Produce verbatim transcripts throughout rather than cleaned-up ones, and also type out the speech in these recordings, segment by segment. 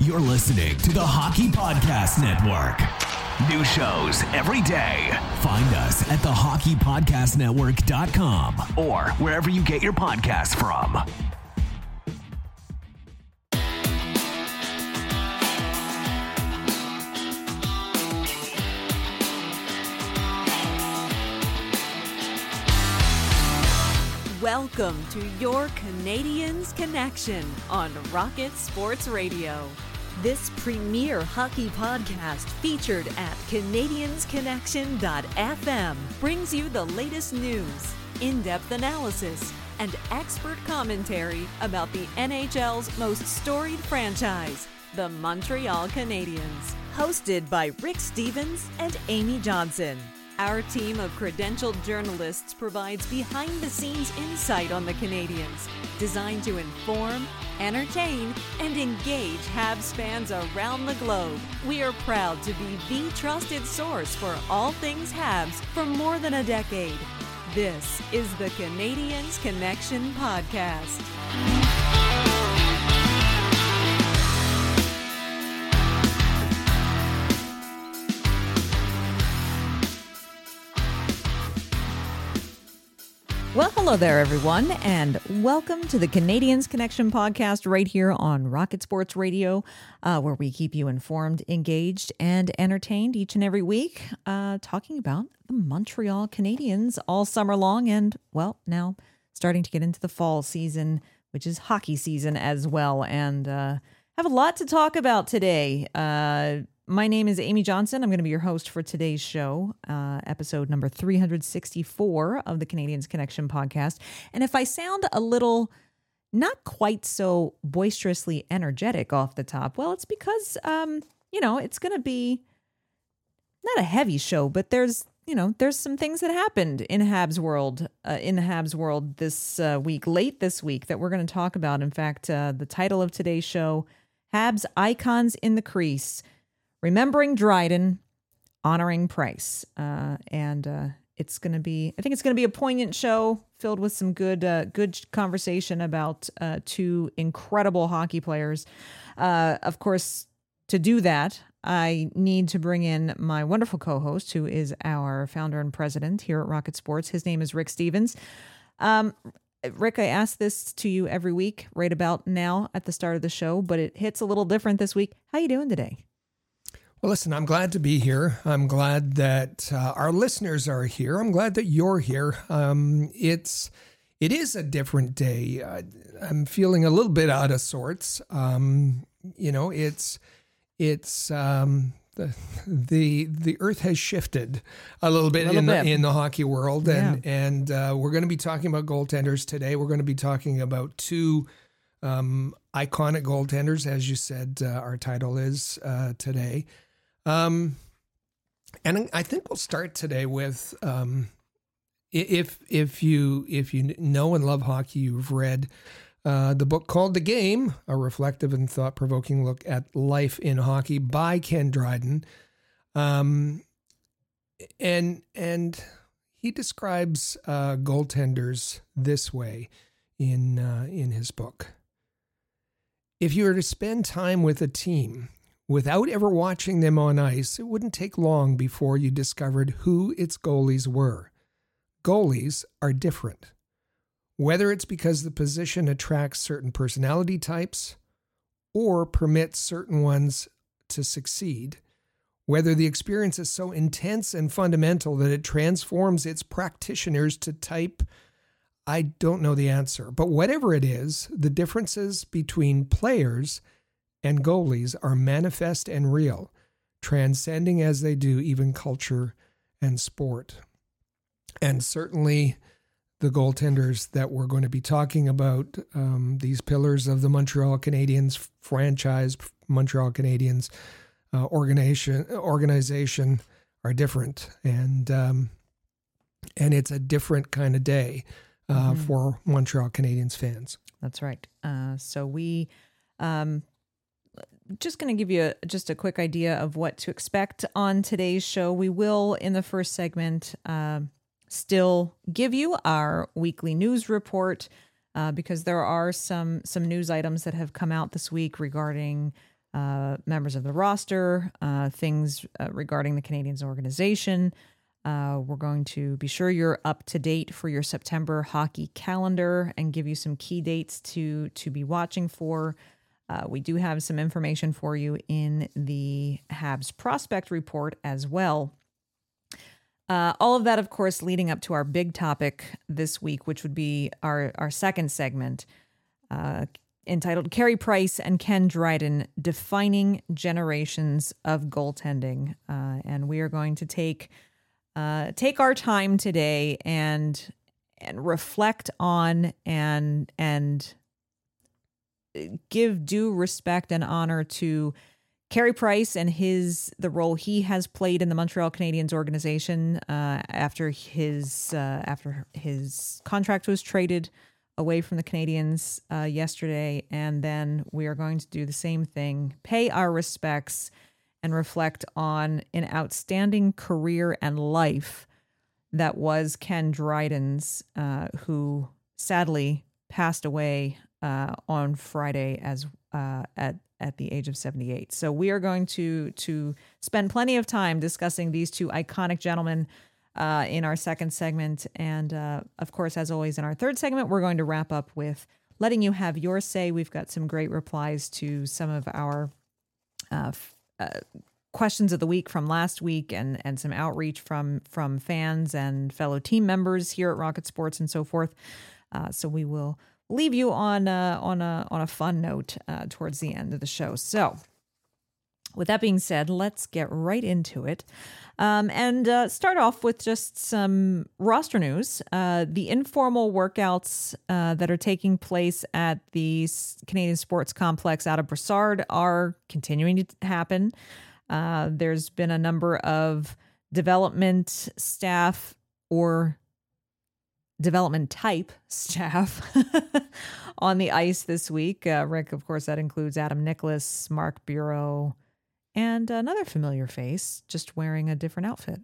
You're listening to the Hockey Podcast Network. New shows every day. Find us at the hockey podcast network dot com or wherever you get your podcasts from. Welcome to your Canadiens Connection on Rocket Sports Radio. This premier hockey podcast featured at Canadiens Connection dot f m brings you the latest news, in-depth analysis, and expert commentary about the N H L's most storied franchise, the Montreal Canadiens. Hosted by Rick Stevens and Amy Johnson. Our team of credentialed journalists provides behind-the-scenes insight on the Canadiens, designed to inform, entertain, and engage Habs fans around the globe. We are proud to be the trusted source for all things Habs for more than a decade. This is the Canadiens Connection Podcast. Well, hello there, everyone, and welcome to the Canadiens Connection podcast right here on Rocket Sports Radio, uh, where we keep you informed, engaged, and entertained each and every week, uh, talking about the Montreal Canadiens all summer long and, well, now starting to get into the fall season, which is hockey season as well, and uh, have a lot to talk about today. Uh My name is Amy Johnson. I'm going to be your host for today's show, uh, episode number three sixty-four of the Canadiens Connection podcast. And if I sound a little not quite so boisterously energetic off the top, well, it's because, um, you know, it's going to be not a heavy show, but there's, you know, there's some things that happened in Habs world, uh, in the Habs world this uh, week, late this week, that we're going to talk about. In fact, uh, the title of today's show, Habs Icons in the Crease. Remembering Dryden, honoring Price. Uh, and uh, it's going to be, I think it's going to be a poignant show filled with some good uh, good conversation about uh, two incredible hockey players. Uh, of course, to do that, I need to bring in my wonderful co-host, who is our founder and president here at Rocket Sports. His name is Rick Stevens. Um, Rick, I ask this to you every week, right about now at the start of the show, but it hits a little different this week. How you doing today? Well, listen, I'm glad to be here. I'm glad that uh, our listeners are here. I'm glad that you're here. Um, it's, it is a different day. Uh, I'm feeling a little bit out of sorts. Um, you know, it's, it's, um, the, the, the earth has shifted a little bit, a little in, bit. The, in the hockey world. And, yeah. and uh, we're going to be talking about goaltenders today. We're going to be talking about two um, iconic goaltenders, as you said, uh, our title is uh, today. Um, and I think we'll start today with, um, if, if you, if you know and love hockey, you've read, uh, the book called The Game, a reflective and thought-provoking look at life in hockey by Ken Dryden. Um, and, and he describes, uh, goaltenders this way in, uh, in his book. If you were to spend time with a team without ever watching them on ice, it wouldn't take long before you discovered who its goalies were. Goalies are different. Whether it's because the position attracts certain personality types or permits certain ones to succeed, whether the experience is so intense and fundamental that it transforms its practitioners to type, I don't know the answer. But whatever it is, the differences between players and goalies are manifest and real, transcending as they do even culture and sport. And certainly the goaltenders that we're going to be talking about, um, these pillars of the Montreal Canadiens franchise, Montreal Canadiens uh, organization, organization are different. And, um, and it's a different kind of day uh, mm-hmm. for Montreal Canadiens fans. That's right. Uh, so we... Um, Just going to give you a, just a quick idea of what to expect on today's show. We will, in the first segment, uh, still give you our weekly news report uh, because there are some some news items that have come out this week regarding uh, members of the roster, uh, things uh, regarding the Canadiens organization. Uh, we're going to be sure you're up to date for your September hockey calendar and give you some key dates to to be watching for. Uh, we do have some information for you in the Habs prospect report as well. Uh, all of that, of course, leading up to our big topic this week, which would be our, our second segment, uh, entitled Carey Price and Ken Dryden, Defining Generations of Goaltending. Uh, and we are going to take uh, take our time today and and reflect on and and give due respect and honor to Carey Price and his the role he has played in the Montreal Canadiens organization uh, after his uh, after his contract was traded away from the Canadiens uh, yesterday, and then we are going to do the same thing, pay our respects, and reflect on an outstanding career and life that was Ken Dryden's, uh, who sadly passed away uh, on Friday as uh, at. at the age of seventy-eight. So we are going to to spend plenty of time discussing these two iconic gentlemen uh, in our second segment. And uh, of course, as always, in our third segment, we're going to wrap up with letting you have your say. We've got some great replies to some of our uh, f- uh, questions of the week from last week and, and some outreach from, from fans and fellow team members here at Rocket Sports and so forth. Uh, so we will leave you on a, on a on a fun note uh, towards the end of the show. So, with that being said, let's get right into it, um, and uh, start off with just some roster news. Uh, the informal workouts uh, that are taking place at the Canadian Sports Complex out of Brossard are continuing to happen. Uh, there's been a number of development staff or development type staff on the ice this week. Uh, Rick, of course, that includes Adam Nicholas, Mark Bureau, and another familiar face just wearing a different outfit.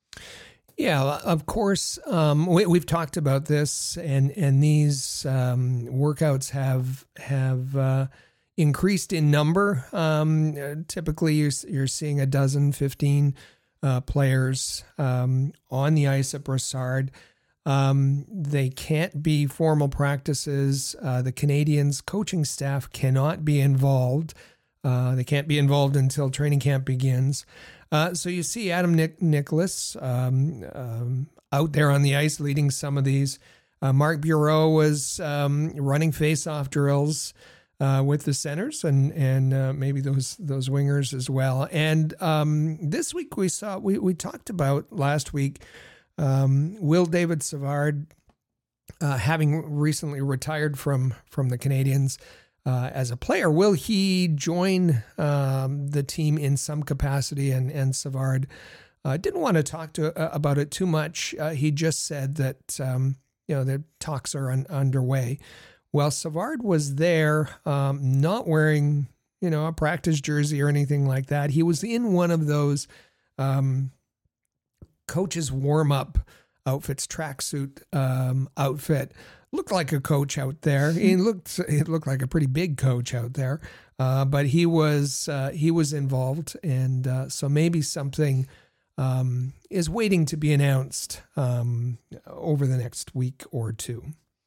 Yeah, of course. Um, we, we've talked about this, and and these um, workouts have have uh, increased in number. Um, typically, you're, you're seeing a dozen, fifteen uh, players um, on the ice at Brossard. Um, they can't be formal practices. Uh, the Canadiens coaching staff cannot be involved. Uh, they can't be involved until training camp begins. Uh, so you see Adam Nic- Nicholas um, um, out there on the ice leading some of these. Uh, Mark Bureau was um, running face-off drills uh, with the centers and and uh, maybe those those wingers as well. And um, this week we saw we we talked about last week. Um, Will David Savard, uh, having recently retired from from the Canadiens uh, as a player, will he join um, the team in some capacity? And and Savard uh, didn't want to talk to uh, about it too much. Uh, he just said that um, you know the talks are un- underway. Well, Savard was there, um, not wearing you know a practice jersey or anything like that. He was in one of those. Um, coach's warm-up outfits, tracksuit um, outfit. Looked like a coach out there. He looked he looked like a pretty big coach out there, uh, but he was uh, he was involved, and uh, so maybe something um, is waiting to be announced um, over the next week or two.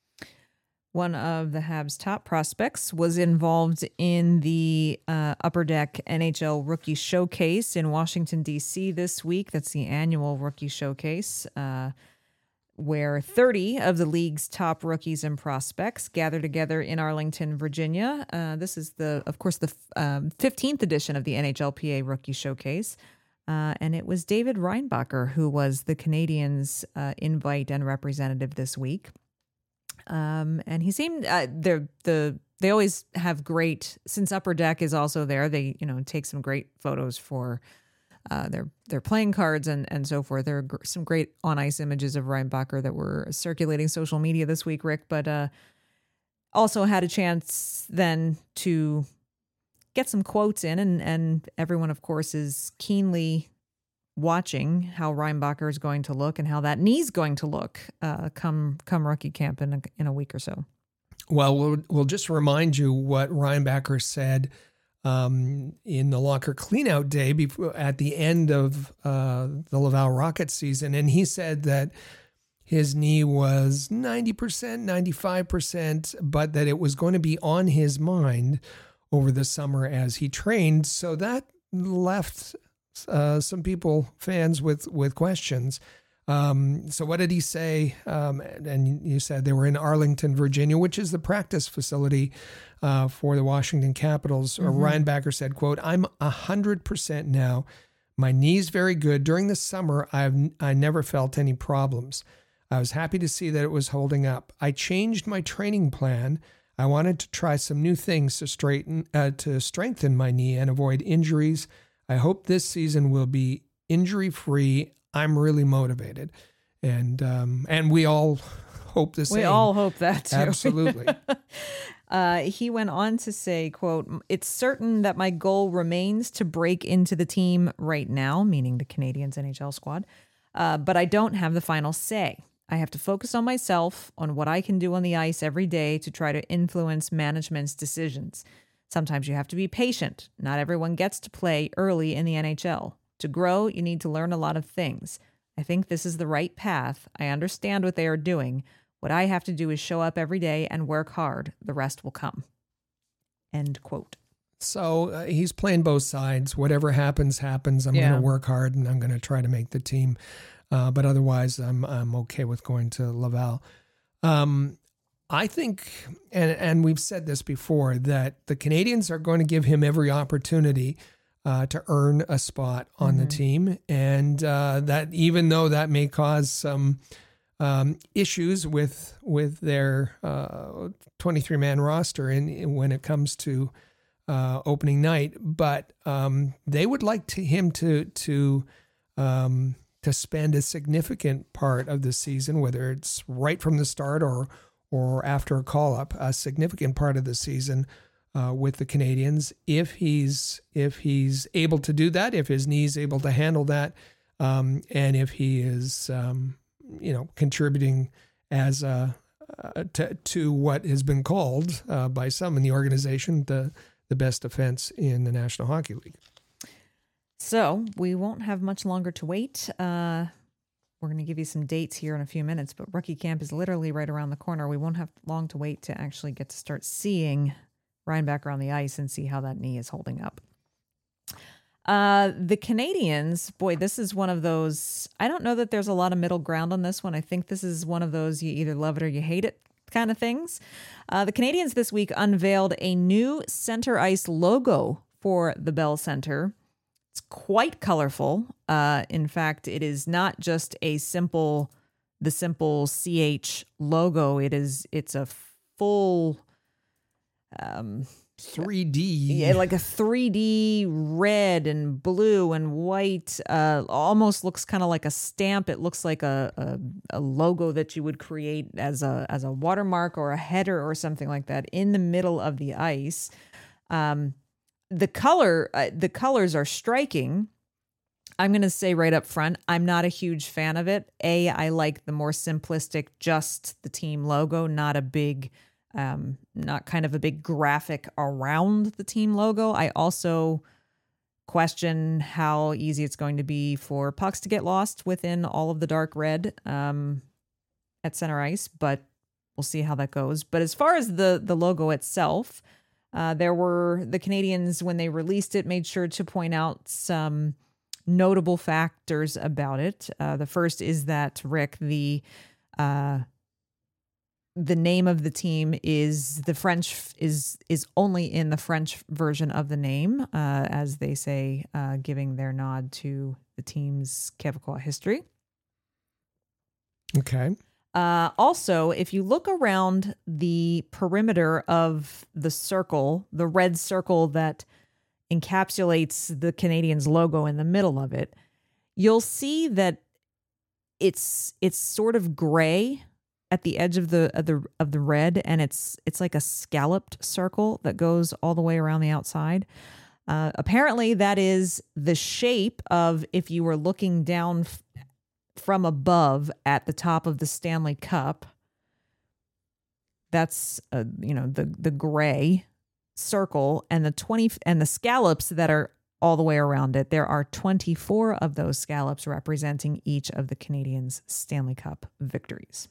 One of the Habs' top prospects was involved in the uh, Upper Deck N H L Rookie Showcase in Washington, D C this week. That's the annual Rookie Showcase, uh, where thirty of the league's top rookies and prospects gather together in Arlington, Virginia. Uh, this is, the, of course, the um, fifteenth edition of the N H L P A Rookie Showcase. Uh, and it was David Reinbacher who was the Canadiens' uh, invite and representative this week. Um, and he seemed, uh, they're, the, they always have great, since Upper Deck is also there, they, you know, take some great photos for, uh, their, their playing cards and, and so forth. There are gr- some great on ice images of Reinbacher that were circulating social media this week, Rick, but, uh, also had a chance then to get some quotes in, and, and everyone, of course, is keenly watching how Reinbacher is going to look and how that knee's going to look uh, come come rookie camp in a, in a week or so. Well, we'll we'll just remind you what Reinbacher said um, in the locker cleanout day before, at the end of uh, the Laval Rockets season. And he said that his knee was ninety percent, ninety-five percent, but that it was going to be on his mind over the summer as he trained. So that left uh, some people, fans, with, with questions. Um, so what did he say? Um, and you said they were in Arlington, Virginia, which is the practice facility uh, for the Washington Capitals. Mm-hmm. Ryan Backer said, quote, "I'm one hundred percent now. My knee's very good. During the summer, I've I never felt any problems. I was happy to see that it was holding up. I changed my training plan. I wanted to try some new things to straighten, uh, to strengthen my knee and avoid injuries. I hope this season will be injury-free. I'm really motivated." And um, and we all hope the same. We all hope that too. Absolutely. uh, he went on to say, quote, "It's certain that my goal remains to break into the team right now," meaning the Canadiens N H L squad, uh, "but I don't have the final say. I have to focus on myself, on what I can do on the ice every day to try to influence management's decisions. Sometimes you have to be patient. Not everyone gets to play early in the N H L. To grow, you need to learn a lot of things. I think this is the right path. I understand what they are doing. What I have to do is show up every day and work hard. The rest will come." End quote. So uh, he's playing both sides. Whatever happens, happens. I'm Yeah. going to work hard and I'm going to try to make the team. Uh, but otherwise, I'm I'm okay with going to Laval. Um, I think, and and we've said this before, that the Canadiens are going to give him every opportunity Uh, to earn a spot on mm-hmm. the team. And uh, that even though that may cause some um, issues with with their uh, twenty-three man roster in, in when it comes to uh, opening night, but um, they would like to, him to to um, to spend a significant part of the season, whether it's right from the start or or after a call-up, a significant part of the season Uh, with the Canadiens, if he's if he's able to do that, if his knee's able to handle that, um, and if he is, um, you know, contributing as a, uh, to to what has been called uh, by some in the organization the the best defense in the National Hockey League. So we won't have much longer to wait. Uh, we're going to give you some dates here in a few minutes, but rookie camp is literally right around the corner. We won't have long to wait to actually get to start seeing Ryan Backer on the ice and see how that knee is holding up. Uh, the Canadiens, boy, this is one of those, I don't know that there's a lot of middle ground on this one. I think this is one of those you either love it or you hate it kind of things. Uh, the Canadiens this week unveiled a new center ice logo for the Bell Center. It's quite colorful. Uh, in fact, it is not just a simple, the simple C H logo. It is, it's a full... Um, three D, yeah, like a three D red and blue and white. Uh, almost looks kind of like a stamp. It looks like a, a a logo that you would create as a as a watermark or a header or something like that in the middle of the ice. Um, the color, uh, the colors are striking. I'm going to say right up front, I'm not a huge fan of it. A, I like the more simplistic, just the team logo, not a big. Um, not kind of a big graphic around the team logo. I also question how easy it's going to be for pucks to get lost within all of the dark red um, at center ice, but we'll see how that goes. But as far as the the logo itself, uh, there were the Canadiens, when they released it, made sure to point out some notable factors about it. Uh, the first is that, Rick, the uh, the name of the team is the French is is only in the French version of the name, uh, as they say, uh, giving their nod to the team's Quebecois history. Okay. Uh, also, if you look around the perimeter of the circle, the red circle that encapsulates the Canadiens logo in the middle of it, you'll see that it's it's sort of gray at the edge of the of the of the red, and it's it's like a scalloped circle that goes all the way around the outside. Uh, apparently, that is the shape of, if you were looking down f- from above at the top of the Stanley Cup. That's uh, you know the the gray circle and the twenty and the scallops that are all the way around it. There are twenty-four of those scallops representing each of the Canadiens' Stanley Cup victories.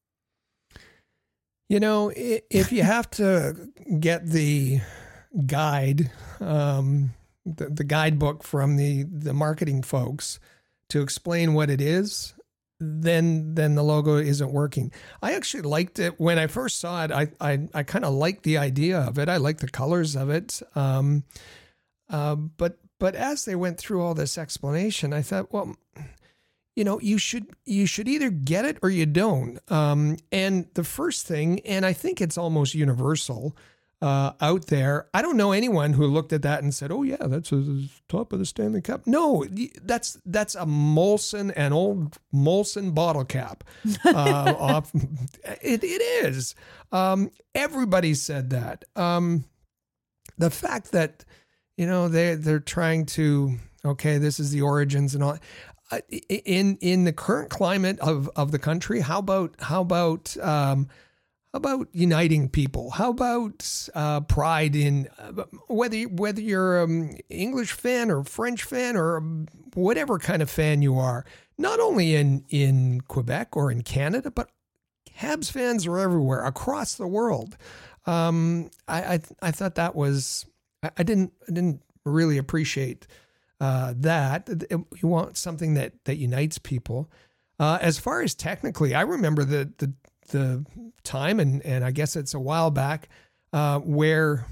You know, if you have to get the guide, um, the, the guidebook from the, the marketing folks to explain what it is, then then the logo isn't working. I actually liked it when I first saw it. I I, I kind of liked the idea of it. I liked the colors of it. Um, uh, but but as they went through all this explanation, I thought, well, you know, you should you should either get it or you don't. Um, and the first thing, and I think it's almost universal uh, out there. I don't know anyone who looked at that and said, "Oh yeah, that's the top of the Stanley Cup." No, that's that's a Molson, an old Molson bottle cap. Uh, off, it it is. Um, everybody said that. Um, the fact that you know they they're trying to okay, this is the origins and all. In in the current climate of, of the country, how about how about um, how about uniting people? How about uh, pride in uh, whether whether you're an English fan or French fan or whatever kind of fan you are? Not only in in Quebec or in Canada, but Habs fans are everywhere across the world. Um, I, I I thought that was I, I didn't I didn't really appreciate. Uh, that you want something that that unites people. Uh, as far as technically, I remember the the the time, and and I guess it's a while back, uh, where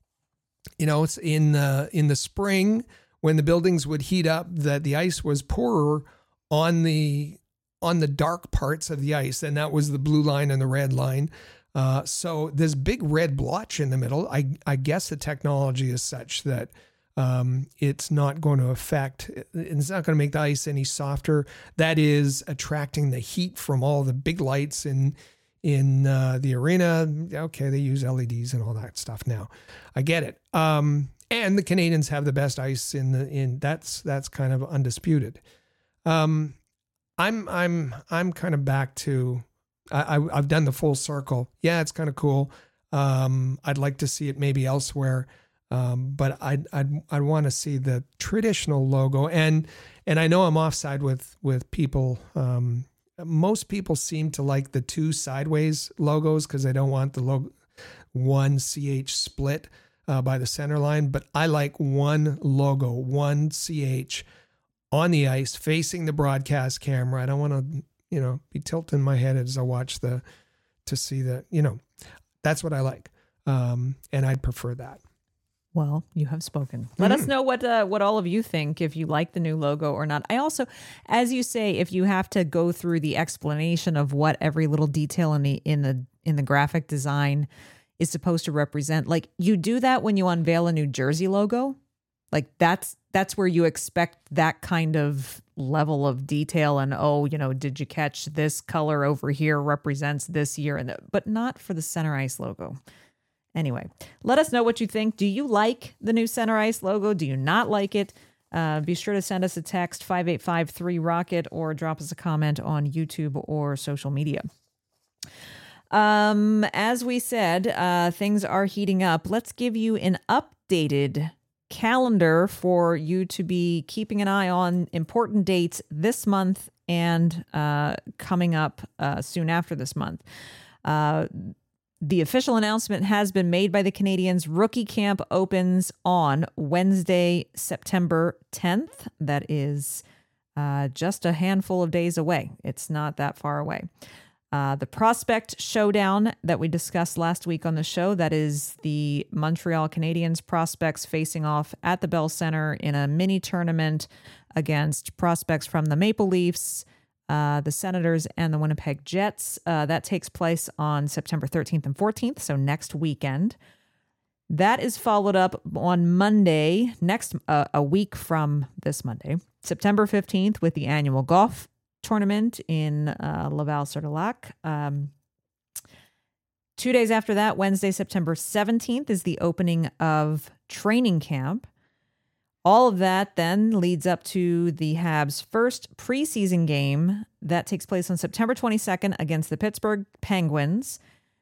you know it's in the in the spring when the buildings would heat up, that the ice was poorer on the on the dark parts of the ice, and that was the blue line and the red line. Uh, so this big red blotch in the middle. I I guess the technology is such that. Um, it's not going to affect, it's not going to make the ice any softer. That is attracting the heat from all the big lights in, in, uh, the arena. Okay. They use L E Ds and all that stuff now. I get it. Um, and the Canadiens have the best ice in the, in that's, that's kind of undisputed. Um, I'm, I'm, I'm kind of back to, I, I I've done the full circle. Yeah. It's kind of cool. Um, I'd like to see it maybe elsewhere. Um, but I'd, I'd, I'd want to see the traditional logo. And, and I know I'm offside with, with people. Um, most people seem to like the two sideways logos because they don't want the logo, one C H split uh, by the center line. But I like one logo, one C H on the ice facing the broadcast camera. I don't want to, you know, be tilting my head as I watch the, to see the, you know, that's what I like. Um, and I'd prefer that. Well, you have spoken. Let Mm-hmm. us know what uh, what all of you think, if you like the new logo or not. I also, as you say, if you have to go through the explanation of what every little detail in the in the in the graphic design is supposed to represent, like you do that when you unveil a New Jersey logo. Like that's that's where you expect that kind of level of detail and, oh, you know, did you catch this color over here represents this year, and the, but not for the Center Ice logo. Anyway, let us know what you think. Do you like the new Center Ice logo? Do you not like it? Uh, be sure to send us a text, five eight five three rocket, or drop us a comment on YouTube or social media. Um, as we said, uh, things are heating up. Let's give you an updated calendar for you to be keeping an eye on important dates this month and uh, coming up uh, soon after this month. Uh, The official announcement has been made by the Canadiens. Rookie camp opens on Wednesday, September tenth. That is uh, just a handful of days away. It's not that far away. Uh, the Prospect Showdown that we discussed last week on the show, that is the Montreal Canadiens prospects facing off at the Bell Center in a mini tournament against prospects from the Maple Leafs, Uh, the Senators, and the Winnipeg Jets. Uh, that takes place on September thirteenth and fourteenth, so next weekend. That is followed up on Monday, next uh, a week from this Monday, September fifteenth, with the annual golf tournament in uh, Laval-sur-le-Lac. Um, two days after that, Wednesday, September seventeenth, is the opening of training camp. All of that then leads up to the Habs' first preseason game that takes place on September twenty-second against the Pittsburgh Penguins.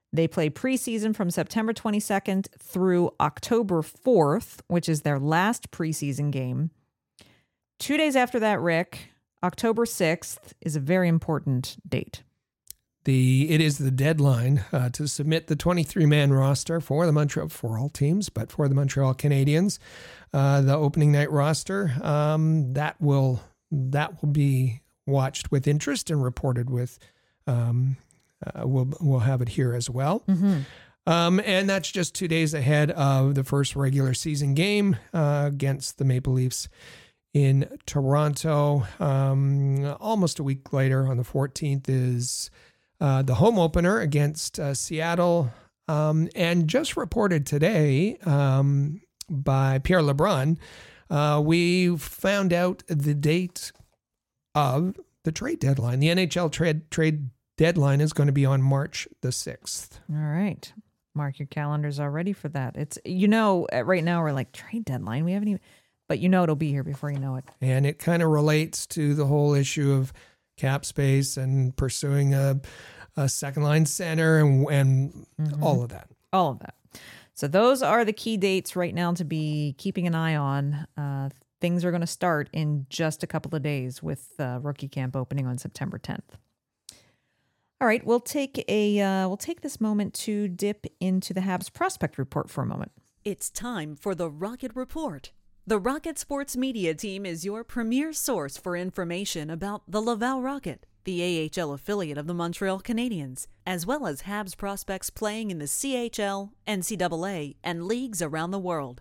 They play preseason from September twenty-second through October fourth, which is their last preseason game. Two days after that, Rick, October sixth is a very important date. The it is the deadline uh, to submit the twenty-three man roster for the Montreal for all teams, but for the Montreal Canadiens, uh, the opening night roster um, that will that will be watched with interest and reported with. Um, uh, we'll we'll have it here as well, mm-hmm. um, and that's just two days ahead of the first regular season game uh, against the Maple Leafs in Toronto. Um, almost a week later, on the fourteenth, is Uh, the home opener against uh, Seattle, um, and just reported today um, by Pierre LeBrun, uh, we found out the date of the trade deadline. The N H L trade trade deadline is going to be on March the sixth. All right. Mark your calendars already for that. It's, you know, right now we're like, trade deadline? We haven't even, but you know it'll be here before you know it. And it kind of relates to the whole issue of cap space and pursuing a, a second line center and, and mm-hmm. all of that. All of that. So those are the key dates right now to be keeping an eye on. Uh, things are going to start in just a couple of days with uh, rookie camp opening on September tenth. All right, we'll take a uh, we'll take this moment to dip into the Habs prospect report for a moment. It's time for the Rocket Report. The Rocket Sports Media Team is your premier source for information about the Laval Rocket, the A H L affiliate of the Montreal Canadiens, as well as Habs prospects playing in the C H L, N C double A, and leagues around the world.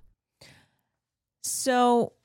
So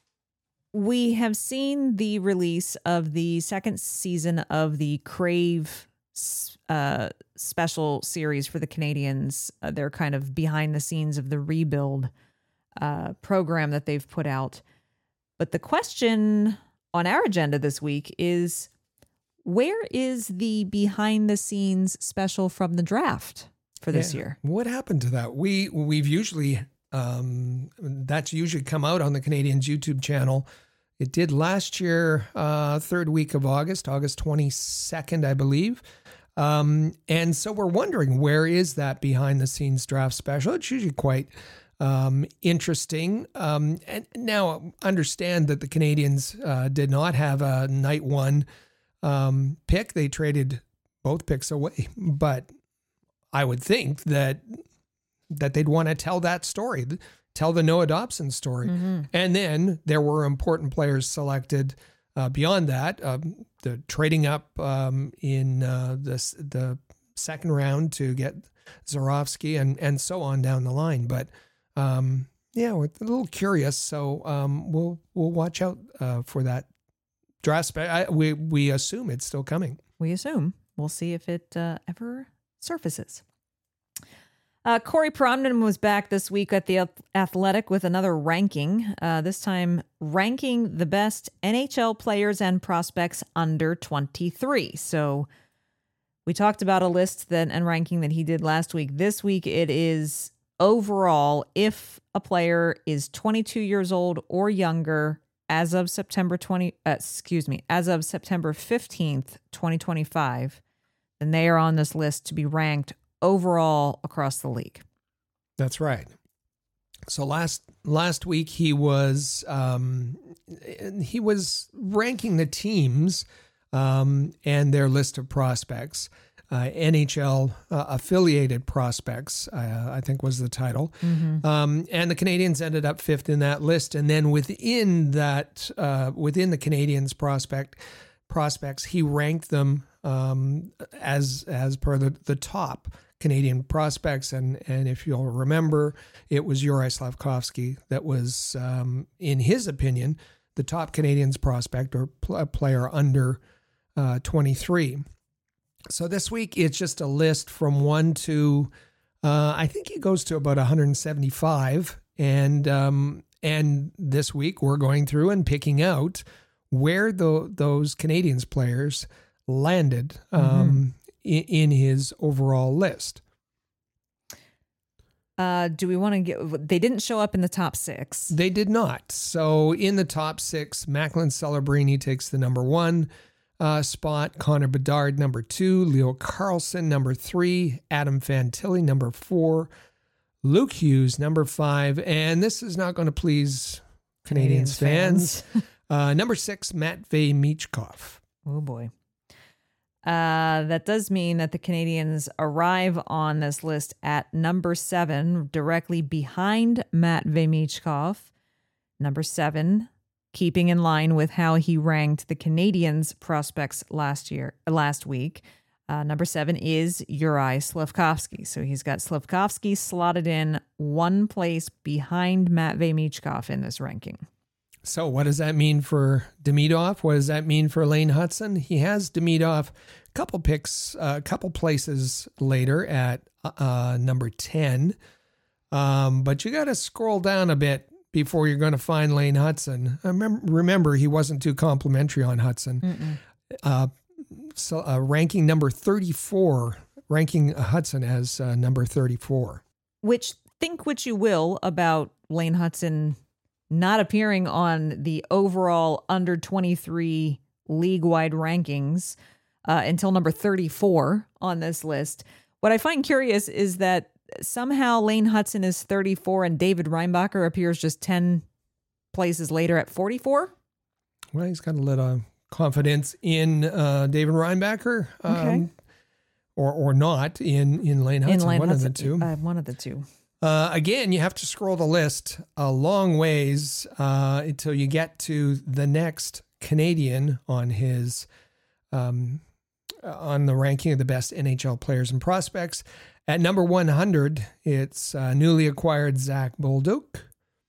we have seen the release of the second season of the Crave uh, special series for the Canadiens. Uh, they're kind of behind the scenes of the rebuild Uh, program that they've put out. But the question on our agenda this week is, where is the behind the scenes special from the draft for this yeah. year? What happened to that? We, we've usually, um, that's usually come out on the Canadiens YouTube channel. It did last year, uh, third week of August, August twenty-second, I believe. Um, and so we're wondering, where is that behind the scenes draft special? It's usually quite Um, interesting. Um, and now understand that the Canadiens uh, did not have a night one um, pick. They traded both picks away, but I would think that that they'd want to tell that story, tell the Noah Dobson story. Mm-hmm. And then there were important players selected uh, beyond that, um, the trading up um, in uh, the, the second round to get Zarovsky and, and so on down the line. But Um, yeah, we're a little curious, so um, we'll we'll watch out uh, for that draft. Spe- I, we we assume it's still coming. We assume. We'll see if it uh, ever surfaces. Uh, Corey Promden was back this week at the Athletic with another ranking. Uh, this time, ranking the best N H L players and prospects under twenty-three. So we talked about a list that and ranking that he did last week. This week, it is overall, if a player is twenty-two years old or younger as of September twentieth, uh, excuse me, as of September fifteenth, twenty twenty-five, then they are on this list to be ranked overall across the league. That's right. So last last week he was um, he was ranking the teams um, and their list of prospects. Uh, N H L uh, affiliated prospects, uh, I think was the title. Mm-hmm. Um, and the Canadiens ended up fifth in that list. And then within that, uh, within the Canadiens prospect prospects, he ranked them um, as as per the, the top Canadian prospects. And and if you'll remember, it was Juraj Slafkovsky that was, um, in his opinion, the top Canadiens prospect or pl- player under uh, twenty-three. So this week, it's just a list from one to, uh, I think it goes to about one hundred seventy-five. And um, and this week, we're going through and picking out where the, those Canadiens players landed um, mm-hmm. in, in his overall list. Uh, do we want to get, they didn't show up in the top six. They did not. So in the top six, Macklin Celebrini takes the number one. uh, spot, Connor Bedard, number two, Leo Carlsson, number three, Adam Fantilli, number four, Luke Hughes, number five, and this is not going to please Canadiens, Canadiens fans. fans. uh, number six, Matvei Michkov. Oh, boy. Uh, that does mean that the Canadiens arrive on this list at number seven, directly behind Matvei Michkov. Number seven, keeping in line with how he ranked the Canadiens prospects last year, last week. Uh, number seven is Juraj Slafkovsky. So he's got Slafkovsky slotted in one place behind Matvei Michkov in this ranking. So what does that mean for Demidov? What does that mean for Lane Hutson? He has Demidov a couple picks, a uh, couple places later at uh, number ten. Um, but you got to scroll down a bit before you're going to find Lane Hutson. I remember, remember, he wasn't too complimentary on Hutson. Uh, so uh, ranking number thirty-four, ranking Hutson as uh, number thirty-four. Which, think what you will about Lane Hutson not appearing on the overall under twenty-three league-wide rankings uh, until number thirty-four on this list. What I find curious is that somehow Lane Hutson is thirty-four and David Reinbacher appears just ten places later at forty-four. Well, he's got a little confidence in uh, David Reinbacher, um, okay. or or not in, in Lane Hutson, in Lane one Hutson, of the two. Uh, one of the two. Uh, again, you have to scroll the list a long ways uh, until you get to the next Canadian on his um, on the ranking of the best N H L players and prospects. At number one hundred, it's uh, newly acquired Zach Bolduc.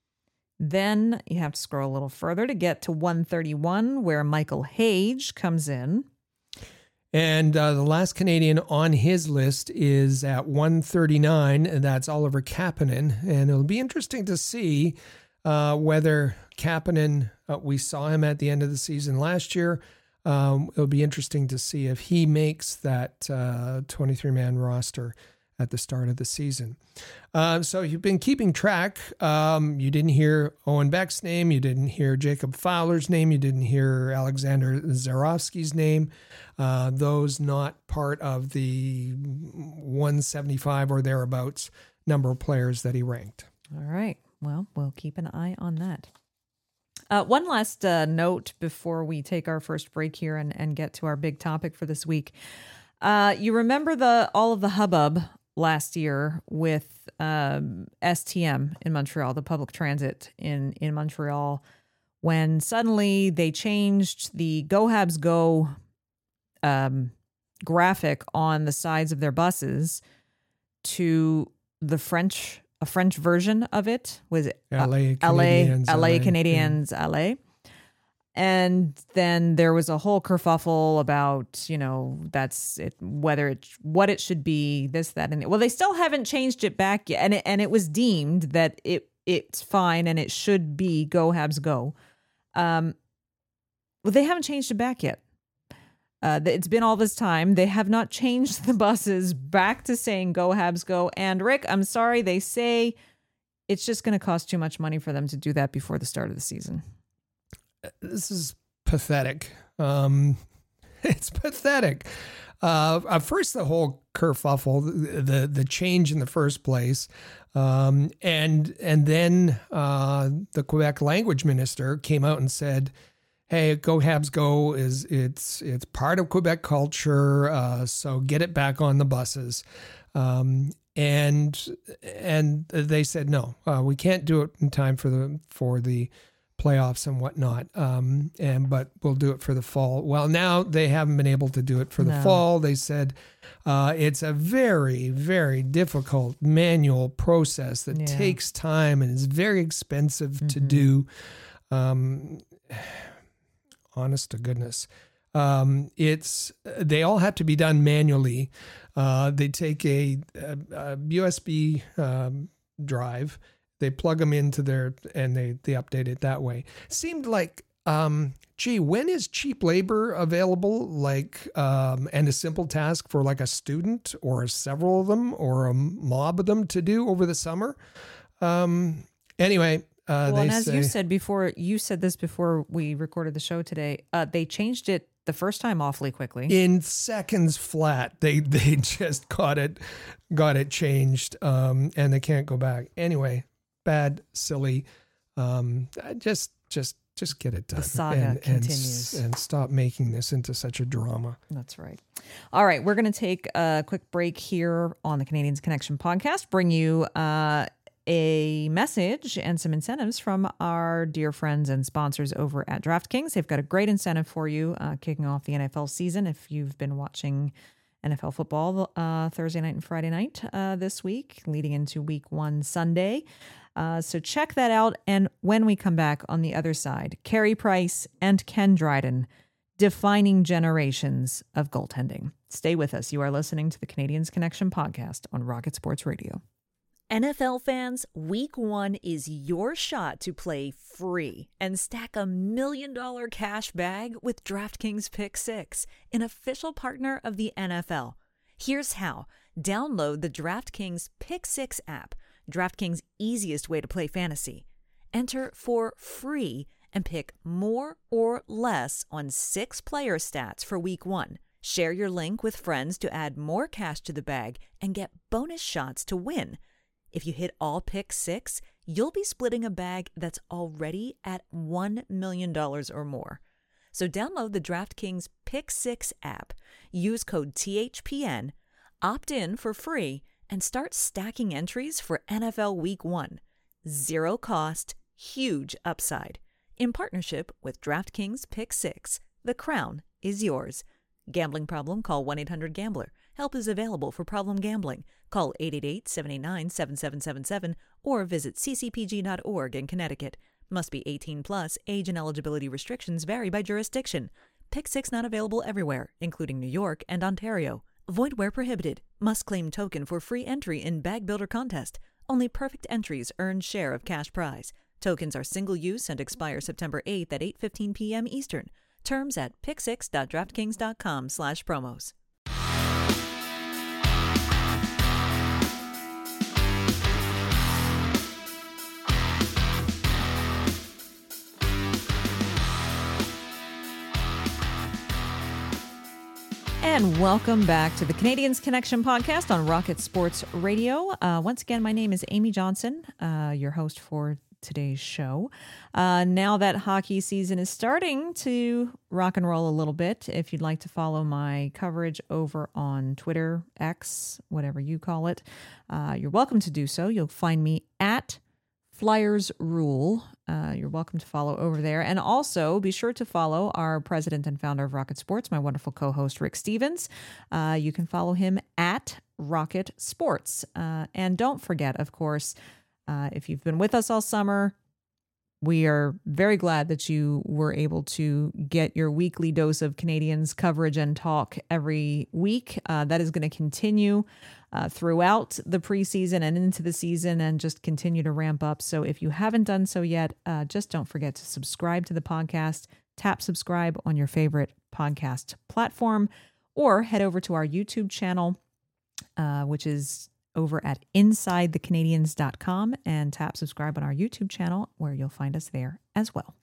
Then you have to scroll a little further to get to one thirty-one, where Michael Hage comes in. And uh, the last Canadian on his list is at one thirty-nine, and that's Oliver Kapanen. And it'll be interesting to see uh, whether Kapanen, uh, we saw him at the end of the season last year. Um, it'll be interesting to see if he makes that uh, twenty-three man roster at the start of the season. Uh, so you've been keeping track. Um, you didn't hear Owen Beck's name. You didn't hear Jacob Fowler's name. You didn't hear Alexander Zarovsky's name. Uh, those not part of the one seventy-five or thereabouts number of players that he ranked. All right. Well, we'll keep an eye on that. Uh, one last uh, note before we take our first break here and, and get to our big topic for this week. Uh, you remember the all of the hubbub last year with um, S T M in Montreal, the public transit in, in Montreal, when suddenly they changed the Go Habs Go um, graphic on the sides of their buses to the French, a French version of it. Was it L A uh, Canadiens, L A, L A L A Canadiens, yeah. L A. And then there was a whole kerfuffle about, you know, that's it, whether it, what it should be, this, that, and it. Well, they still haven't changed it back yet. And it, and it was deemed that it it's fine and it should be Go Habs Go. Um, well, they haven't changed it back yet. Uh, it's been all this time. They have not changed the buses back to saying Go Habs Go. And Rick, I'm sorry, they say it's just going to cost too much money for them to do that before the start of the season. This is pathetic. Um, it's pathetic. Uh, uh, first, the whole kerfuffle, the, the the change in the first place, um, and and then uh, the Quebec language minister came out and said, "Hey, Go Habs Go is it's it's part of Quebec culture, uh, so get it back on the buses." Um, and and they said no, uh, we can't do it in time for the for the. playoffs and whatnot, um, and but we'll do it for the fall. Well, now they haven't been able to do it for the no. fall. They said uh, it's a very, very difficult manual process that yeah. takes time and is very expensive mm-hmm. to do. Um, honest to goodness, um, it's they all have to be done manually. Uh, they take a, a, a U S B um, drive. They plug them into their, and they, they update it that way. Seemed like, um, gee, when is cheap labor available? Like, um, and a simple task for like a student or several of them or a mob of them to do over the summer. Um, anyway, uh, well, they and as say, you said before, you said this before we recorded the show today, uh, they changed it the first time awfully quickly. In seconds flat, they they just got it got it changed, um, and they can't go back. Anyway, bad, silly. Um, just just just get it done. The saga and, continues. And, and stop making this into such a drama. That's right. All right, we're going to take a quick break here on the Canadians Connection podcast, bring you uh, a message and some incentives from our dear friends and sponsors over at DraftKings. They've got a great incentive for you uh, kicking off the N F L season. If you've been watching N F L football uh, Thursday night and Friday night uh, this week, leading into week one Sunday. Uh, so check that out. And when we come back on the other side, Carey Price and Ken Dryden, defining generations of goaltending. Stay with us. You are listening to the Canadians Connection podcast on Rocket Sports Radio. N F L fans, week one is your shot to play free and stack a million dollar cash bag with DraftKings Pick Six, an official partner of the N F L. Here's how. Download the DraftKings Pick Six app, DraftKings' easiest way to play fantasy. Enter for free and pick more or less on six player stats for week one. Share your link with friends to add more cash to the bag and get bonus shots to win. If you hit all pick six, you'll be splitting a bag that's already at one million dollars or more. So download the DraftKings Pick Six app, use code T H P N, opt in for free, and start stacking entries for N F L Week one. Zero cost, huge upside. In partnership with DraftKings Pick Six, the crown is yours. Gambling problem? Call one eight hundred gambler. Help is available for problem gambling. Call eight eight eight, seven eight nine, seven seven seven seven or visit c c p g dot org in Connecticut. Must be eighteen plus. Age and eligibility restrictions vary by jurisdiction. Pick Six not available everywhere, including New York and Ontario. Void where prohibited. Must claim token for free entry in Bag Builder contest. Only perfect entries earn share of cash prize. Tokens are single use and expire September eighth at eight fifteen p.m. Eastern. Terms at pick six dot draftkings dot com slash promos. And welcome back to the Canadians Connection podcast on Rocket Sports Radio. Uh, once again, my name is Amy Johnson, uh, your host for today's show. Uh, now that hockey season is starting to rock and roll a little bit, if you'd like to follow my coverage over on Twitter, X, whatever you call it, uh, you're welcome to do so. You'll find me at Flyers Rule. Uh, you're welcome to follow over there. And also be sure to follow our president and founder of Rocket Sports, my wonderful co-host, Rick Stevens. Uh, you can follow him at Rocket Sports. Uh, and don't forget, of course, uh, if you've been with us all summer, we are very glad that you were able to get your weekly dose of Canadians coverage and talk every week. Uh, that is going to continue uh, throughout the preseason and into the season and just continue to ramp up. So if you haven't done so yet, uh, just don't forget to subscribe to the podcast, tap subscribe on your favorite podcast platform, or head over to our YouTube channel, uh, which is over at inside the canadians dot com, and tap subscribe on our YouTube channel where you'll find us there as well.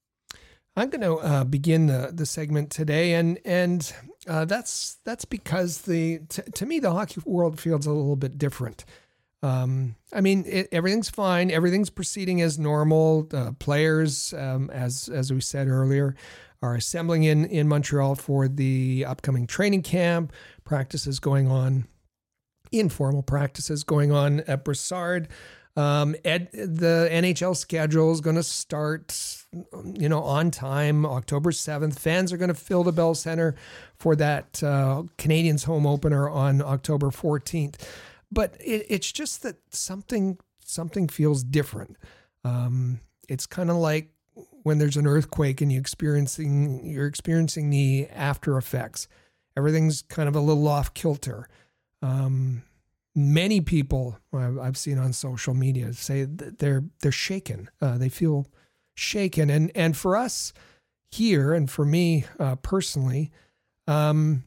I'm going to uh, begin the the segment today, and and uh, that's that's because the t- to me the hockey world feels a little bit different. Um, I mean, it, everything's fine, everything's proceeding as normal. Uh, players, um, as as we said earlier, are assembling in in Montreal for the upcoming training camp. Practices going on. Informal practices going on at Brassard. Um, Ed, the N H L schedule is going to start, you know, on time, October seventh. Fans are going to fill the Bell Center for that uh, Canadians home opener on October fourteenth. But it, it's just that something something feels different. Um, it's kind of like when there's an earthquake and you experiencing you're experiencing the after effects. Everything's kind of a little off kilter. Um, many people I've seen on social media say that they're they're shaken. Uh, they feel shaken, and and for us here, and for me uh, personally, um,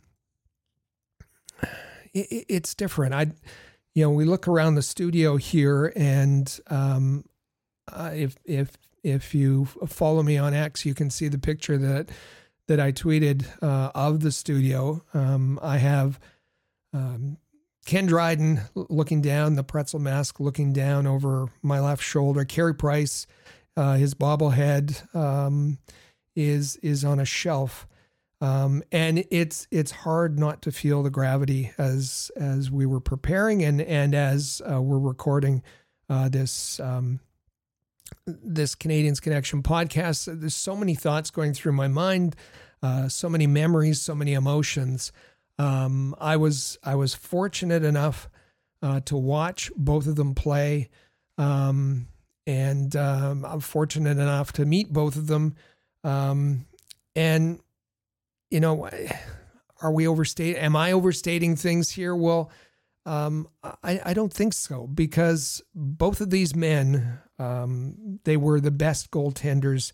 it, it's different. I, you know, we look around the studio here, and um, uh, if if if you follow me on X, you can see the picture that that I tweeted uh, of the studio. Um, I have um, Ken Dryden looking down, the pretzel mask looking down over my left shoulder. Carey Price, uh, his bobblehead um, is is on a shelf, um, and it's it's hard not to feel the gravity as as we were preparing and and as uh, we're recording uh, this. Um, this Canadians Connection podcast. There's so many thoughts going through my mind, uh, so many memories, so many emotions. Um, I was I was fortunate enough uh, to watch both of them play, um, and um, I'm fortunate enough to meet both of them. Um, and you know, are we overstating? Am I overstating things here? Well, um, I, I don't think so, because both of these men, um, they were the best goaltenders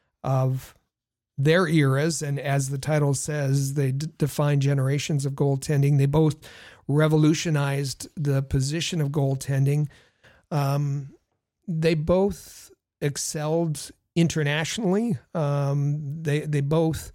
of their eras. And as the title says, they d- define generations of goaltending. They both revolutionized the position of goaltending. Um, they both excelled internationally. Um, they, they both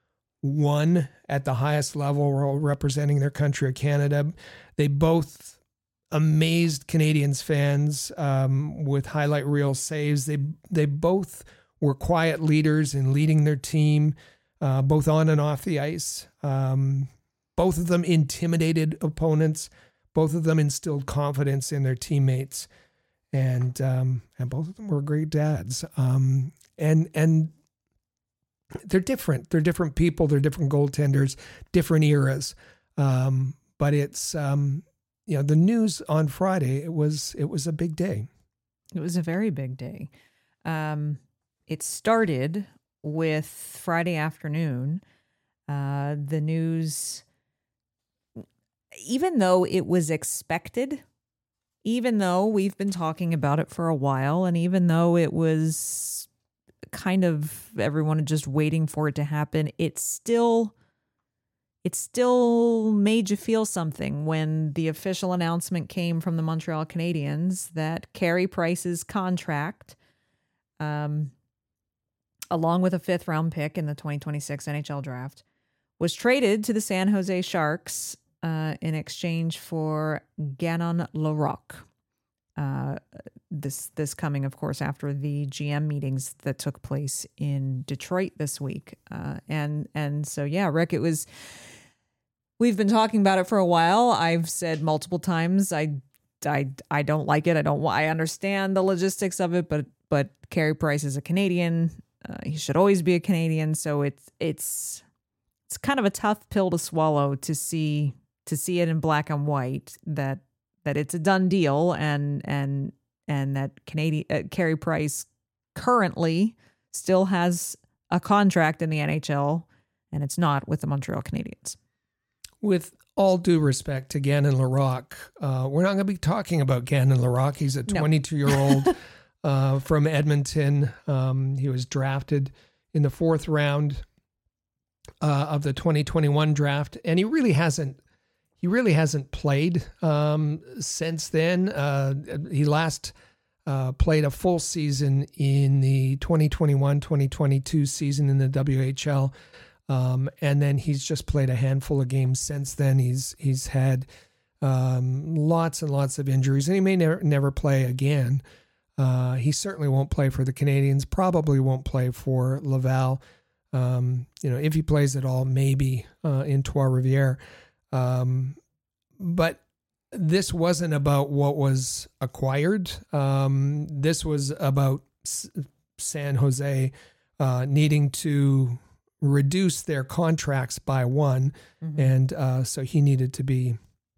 won at the highest level while representing their country of Canada. They both amazed Canadians fans um, with highlight reel saves. They they both were quiet leaders in leading their team, uh, both on and off the ice. Um, both of them intimidated opponents. Both of them instilled confidence in their teammates, and um, and both of them were great dads. Um, and and they're different. They're different people. They're different goaltenders, different eras. Um, but it's um, you know, the news on Friday, it was it was a big day. It was a very big day. Um, it started with Friday afternoon. Uh, the news, even though it was expected, even though we've been talking about it for a while, and even though it was kind of everyone just waiting for it to happen, it still it still made you feel something when the official announcement came from the Montreal Canadiens that Carey Price's contract, um, along with a fifth round pick in the twenty twenty-six N H L draft, was traded to the San Jose Sharks uh, in exchange for Gannon Larocque. Uh, this this coming, of course, after the G M meetings that took place in Detroit this week, uh, and and so yeah, Rick, it was. We've been talking about it for a while. I've said multiple times, I, I, I don't like it. I don't. I understand the logistics of it, but but Carey Price is a Canadian. Uh, he should always be a Canadian. So it's it's it's kind of a tough pill to swallow to see to see it in black and white that. that it's a done deal, and and and that Canadian uh, Carey Price currently still has a contract in the N H L, and it's not with the Montreal Canadiens. With all due respect to Gannon Larocque, uh, we're not going to be talking about Gannon Larocque. He's a twenty-two-year-old no. uh, from Edmonton. Um, he was drafted in the fourth round uh, of the twenty twenty-one draft, and he really hasn't He really hasn't played um, since then. Uh, he last uh, played a full season in the twenty twenty-one twenty twenty-two season in the W H L, um, and then he's just played a handful of games since then. He's he's had um, lots and lots of injuries, and he may never never play again. Uh, he certainly won't play for the Canadiens. Probably won't play for Laval. Um, you know, if he plays at all, maybe uh, in Trois-Rivières. Um, but this wasn't about what was acquired. Um, this was about S- San Jose uh, needing to reduce their contracts by one, mm-hmm. and uh, so he needed to be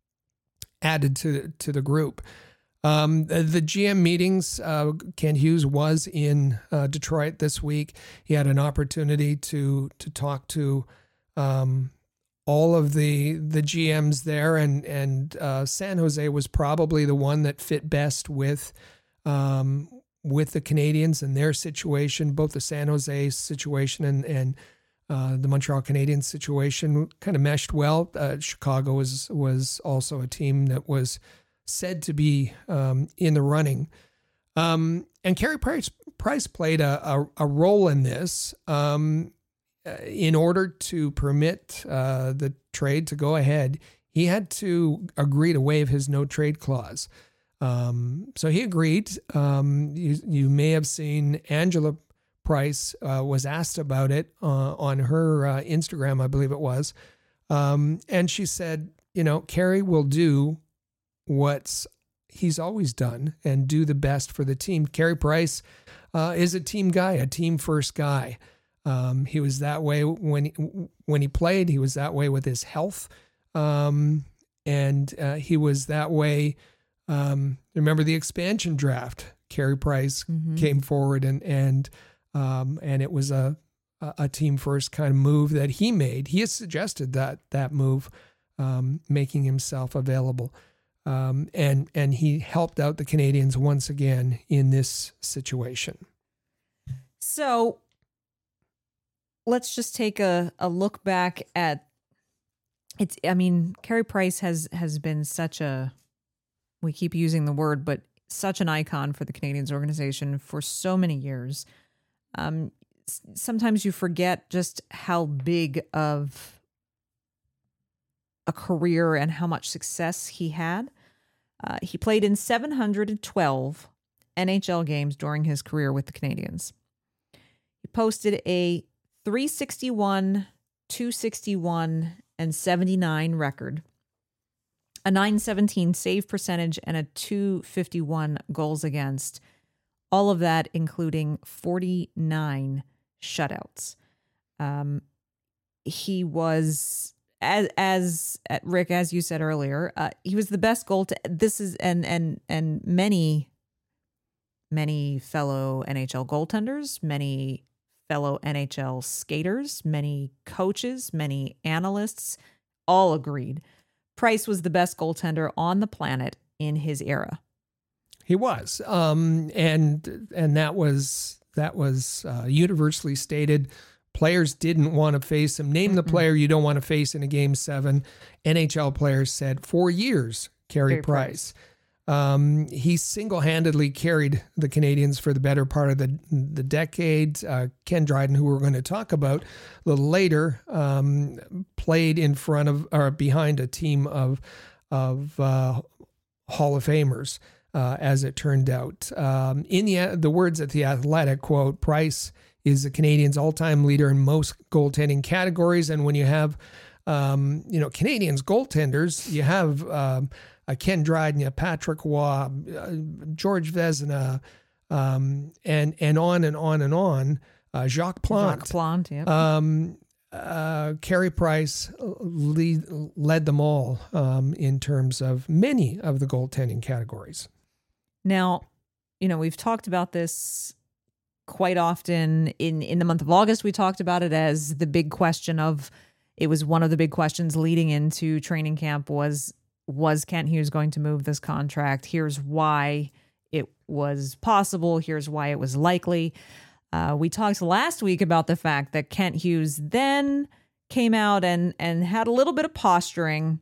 added to to the group. Um, the, the G M meetings, uh, Kent Hughes was in uh, Detroit this week. He had an opportunity to to talk to um, all of the the G Ms there, and and uh, San Jose was probably the one that fit best with um, with the Canadiens and their situation. Both the San Jose situation and and uh, the Montreal Canadiens situation kind of meshed well. Uh, Chicago was was also a team that was said to be um, in the running, um, and Carey Price Price played a, a a role in this. Um, in order to permit uh, the trade to go ahead, he had to agree to waive his no trade clause. Um, so he agreed. Um, you, you may have seen Angela Price uh, was asked about it uh, on her uh, Instagram, I believe it was. Um, and she said, you know, Carey will do what he's always done and do the best for the team. Carey Price uh, is a team guy, a team first guy. Um, he was that way when he, when he played. He was that way with his health. Um, and uh, he was that way. Um, remember the expansion draft? Carey Price mm-hmm. came forward and and um, and it was a a team first kind of move that he made. He has suggested that that move, um, making himself available, um, and and he helped out the Canadiens once again in this situation. So let's just take a, a look back at it's. I mean, Carey Price has has been such a. We keep using the word, but such an icon for the Canadiens organization for so many years. Um, sometimes you forget just how big of a career and how much success he had. Uh, he played in seven hundred twelve N H L games during his career with the Canadiens. He posted a three sixty-one, two sixty-one, and seventy-nine record, a nine seventeen save percentage, and a two fifty-one goals against. All of that including forty-nine shutouts. Um, he was, as as Rick, as you said earlier, uh, he was the best goal to. This is and and and many, many fellow N H L goaltenders, many fellow N H L skaters, many coaches, many analysts, all agreed Price was the best goaltender on the planet in his era. He was, um, and and that was that was uh, universally stated. Players didn't want to face him. Name mm-hmm. the player you don't want to face in a game seven. N H L players said for years, Carey, Carey Price. Price. Um, he single-handedly carried the Canadiens for the better part of the the decade. Uh, Ken Dryden, who we're going to talk about a little later, um, played in front of or behind a team of of uh, Hall of Famers. Uh, as it turned out, um, in the the words at The Athletic, quote, Price is the Canadiens' all-time leader in most goaltending categories. And when you have, um, you know, Canadiens goaltenders, you have um, a Ken Dryden, you have Patrick Waugh, uh, George Vezina, um, and and on and on and on. Uh, Jacques Plante. Jacques Plante, yeah. Um, uh, Carey Price lead, led them all um, in terms of many of the goaltending categories. Now, you know, we've talked about this quite often. In, in the month of August, we talked about it as the big question of, it was one of the big questions leading into training camp was, was Kent Hughes going to move this contract? Here's why it was possible. Here's why it was likely. Uh, we talked last week about the fact that Kent Hughes then came out and, and had a little bit of posturing,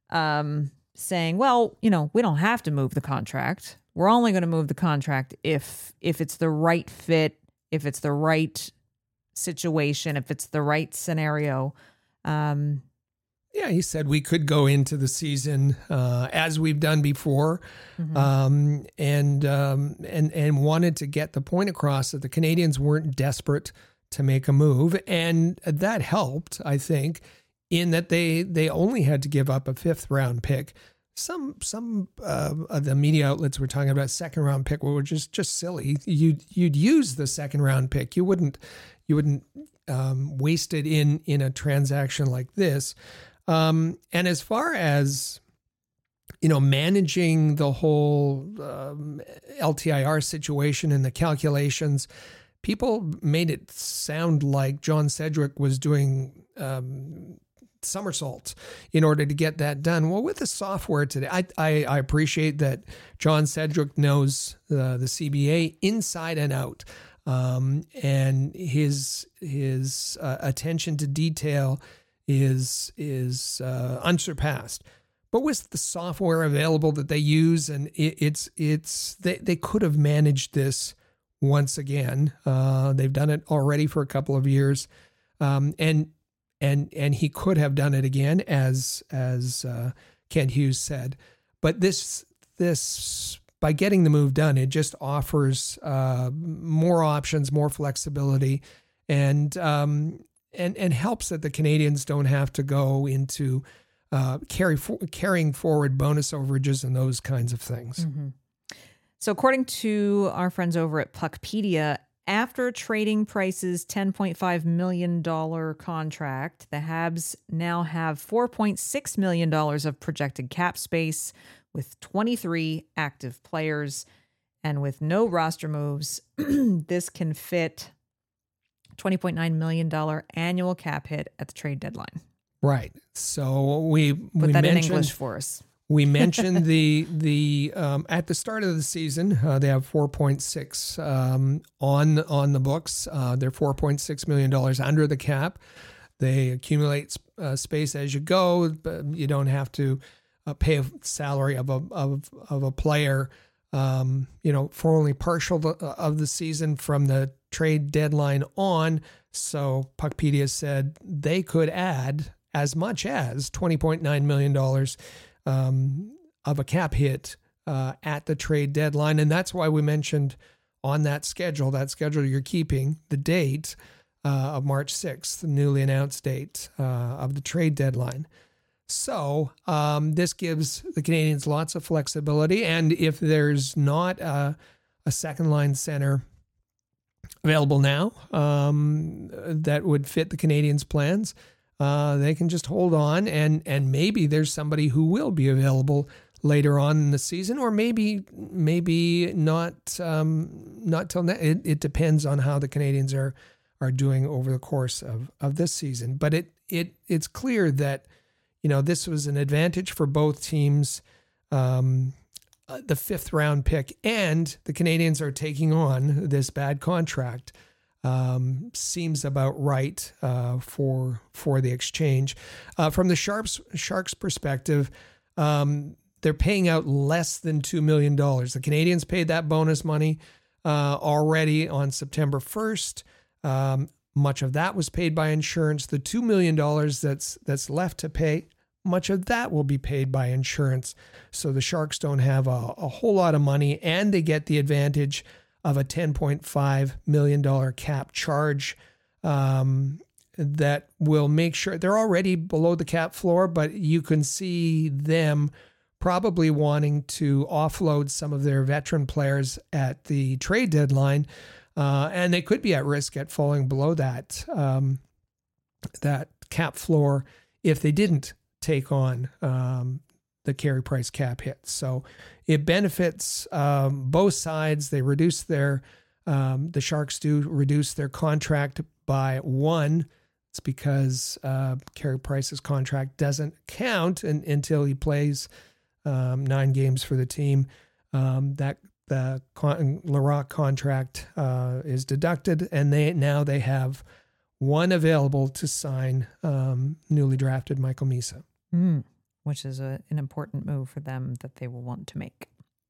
um, saying, well, you know, we don't have to move the contract. We're only going to move the contract if if it's the right fit, if it's the right situation, if it's the right scenario. Um, yeah, he said we could go into the season uh, as we've done before, mm-hmm. um, and um, and and wanted to get the point across that the Canadiens weren't desperate to make a move, and that helped, I think, in that they they only had to give up a fifth round pick. Some some uh, of the media outlets were talking about second round pick, which is just silly. You'd you'd use the second round pick. You wouldn't you wouldn't um, waste it in in a transaction like this. Um, and as far as you know, managing the whole um, L T I R situation and the calculations, people made it sound like John Sedgwick was doing Um, somersaults in order to get that done. Well, with the software today, I I, I appreciate that John Sedgwick knows uh, the C B A inside and out, um, and his his uh, attention to detail is is uh, unsurpassed. But with the software available that they use, and it, it's it's they they could have managed this once again. Uh, they've done it already for a couple of years. Um, and and and he could have done it again, as as uh, Kent Hughes said. But this this by getting the move done, it just offers uh, more options, more flexibility, and um, and and helps that the Canadians don't have to go into uh, carry for, carrying forward bonus overages and those kinds of things. Mm-hmm. So according to our friends over at Puckpedia, after trading Price's ten point five million dollars contract, the Habs now have four point six million dollars of projected cap space with twenty-three active players. And with no roster moves, this can fit twenty point nine million dollars annual cap hit at the trade deadline. Right. So we, Put we that in mentioned, English for us. We mentioned the the um, at the start of the season, uh, they have four point six um, on on the books. Uh, they're four point six million dollars under the cap. They accumulate uh, space as you go, but you don't have to uh, pay a salary of a of of a player, um, you know, for only partial of the season from the trade deadline on. So Puckpedia said they could add as much as twenty point nine million dollars. Um, of a cap hit uh, at the trade deadline. And that's why we mentioned on that schedule, that schedule you're keeping, the date uh, of March sixth, the newly announced date uh, of the trade deadline. So um, this gives the Canadians lots of flexibility. And if there's not a, a second line center available now um, that would fit the Canadians' plans, Uh, they can just hold on, and and maybe there's somebody who will be available later on in the season, or maybe maybe not um, not till ne- it, it depends on how the Canadians are are doing over the course of, of this season. But it it it's clear that, you know, this was an advantage for both teams. Um, uh, the fifth round pick, and the Canadians are taking on this bad contract. Um, seems about right uh, for for the exchange. Uh, from the Sharks Sharks perspective, um, they're paying out less than two million dollars. The Canadians paid that bonus money uh, already on September first. Um, much of that was paid by insurance. The two million dollars that's that's left to pay, much of that will be paid by insurance. So the Sharks don't have a, a whole lot of money, and they get the advantage of a ten point five million dollars cap charge um, that will make sure they're already below the cap floor, but you can see them probably wanting to offload some of their veteran players at the trade deadline, uh, and they could be at risk at falling below that um, that cap floor if they didn't take on um, the Carey Price cap hit. So it benefits um, both sides. They reduce their, um, the Sharks do reduce their contract by one. It's because uh, Carey Price's contract doesn't count in, until he plays um, nine games for the team. Um, that the con- Larocque contract uh, is deducted, and they now they have one available to sign um, newly drafted Michael Misa. Mm. Which is a, an important move for them that they will want to make.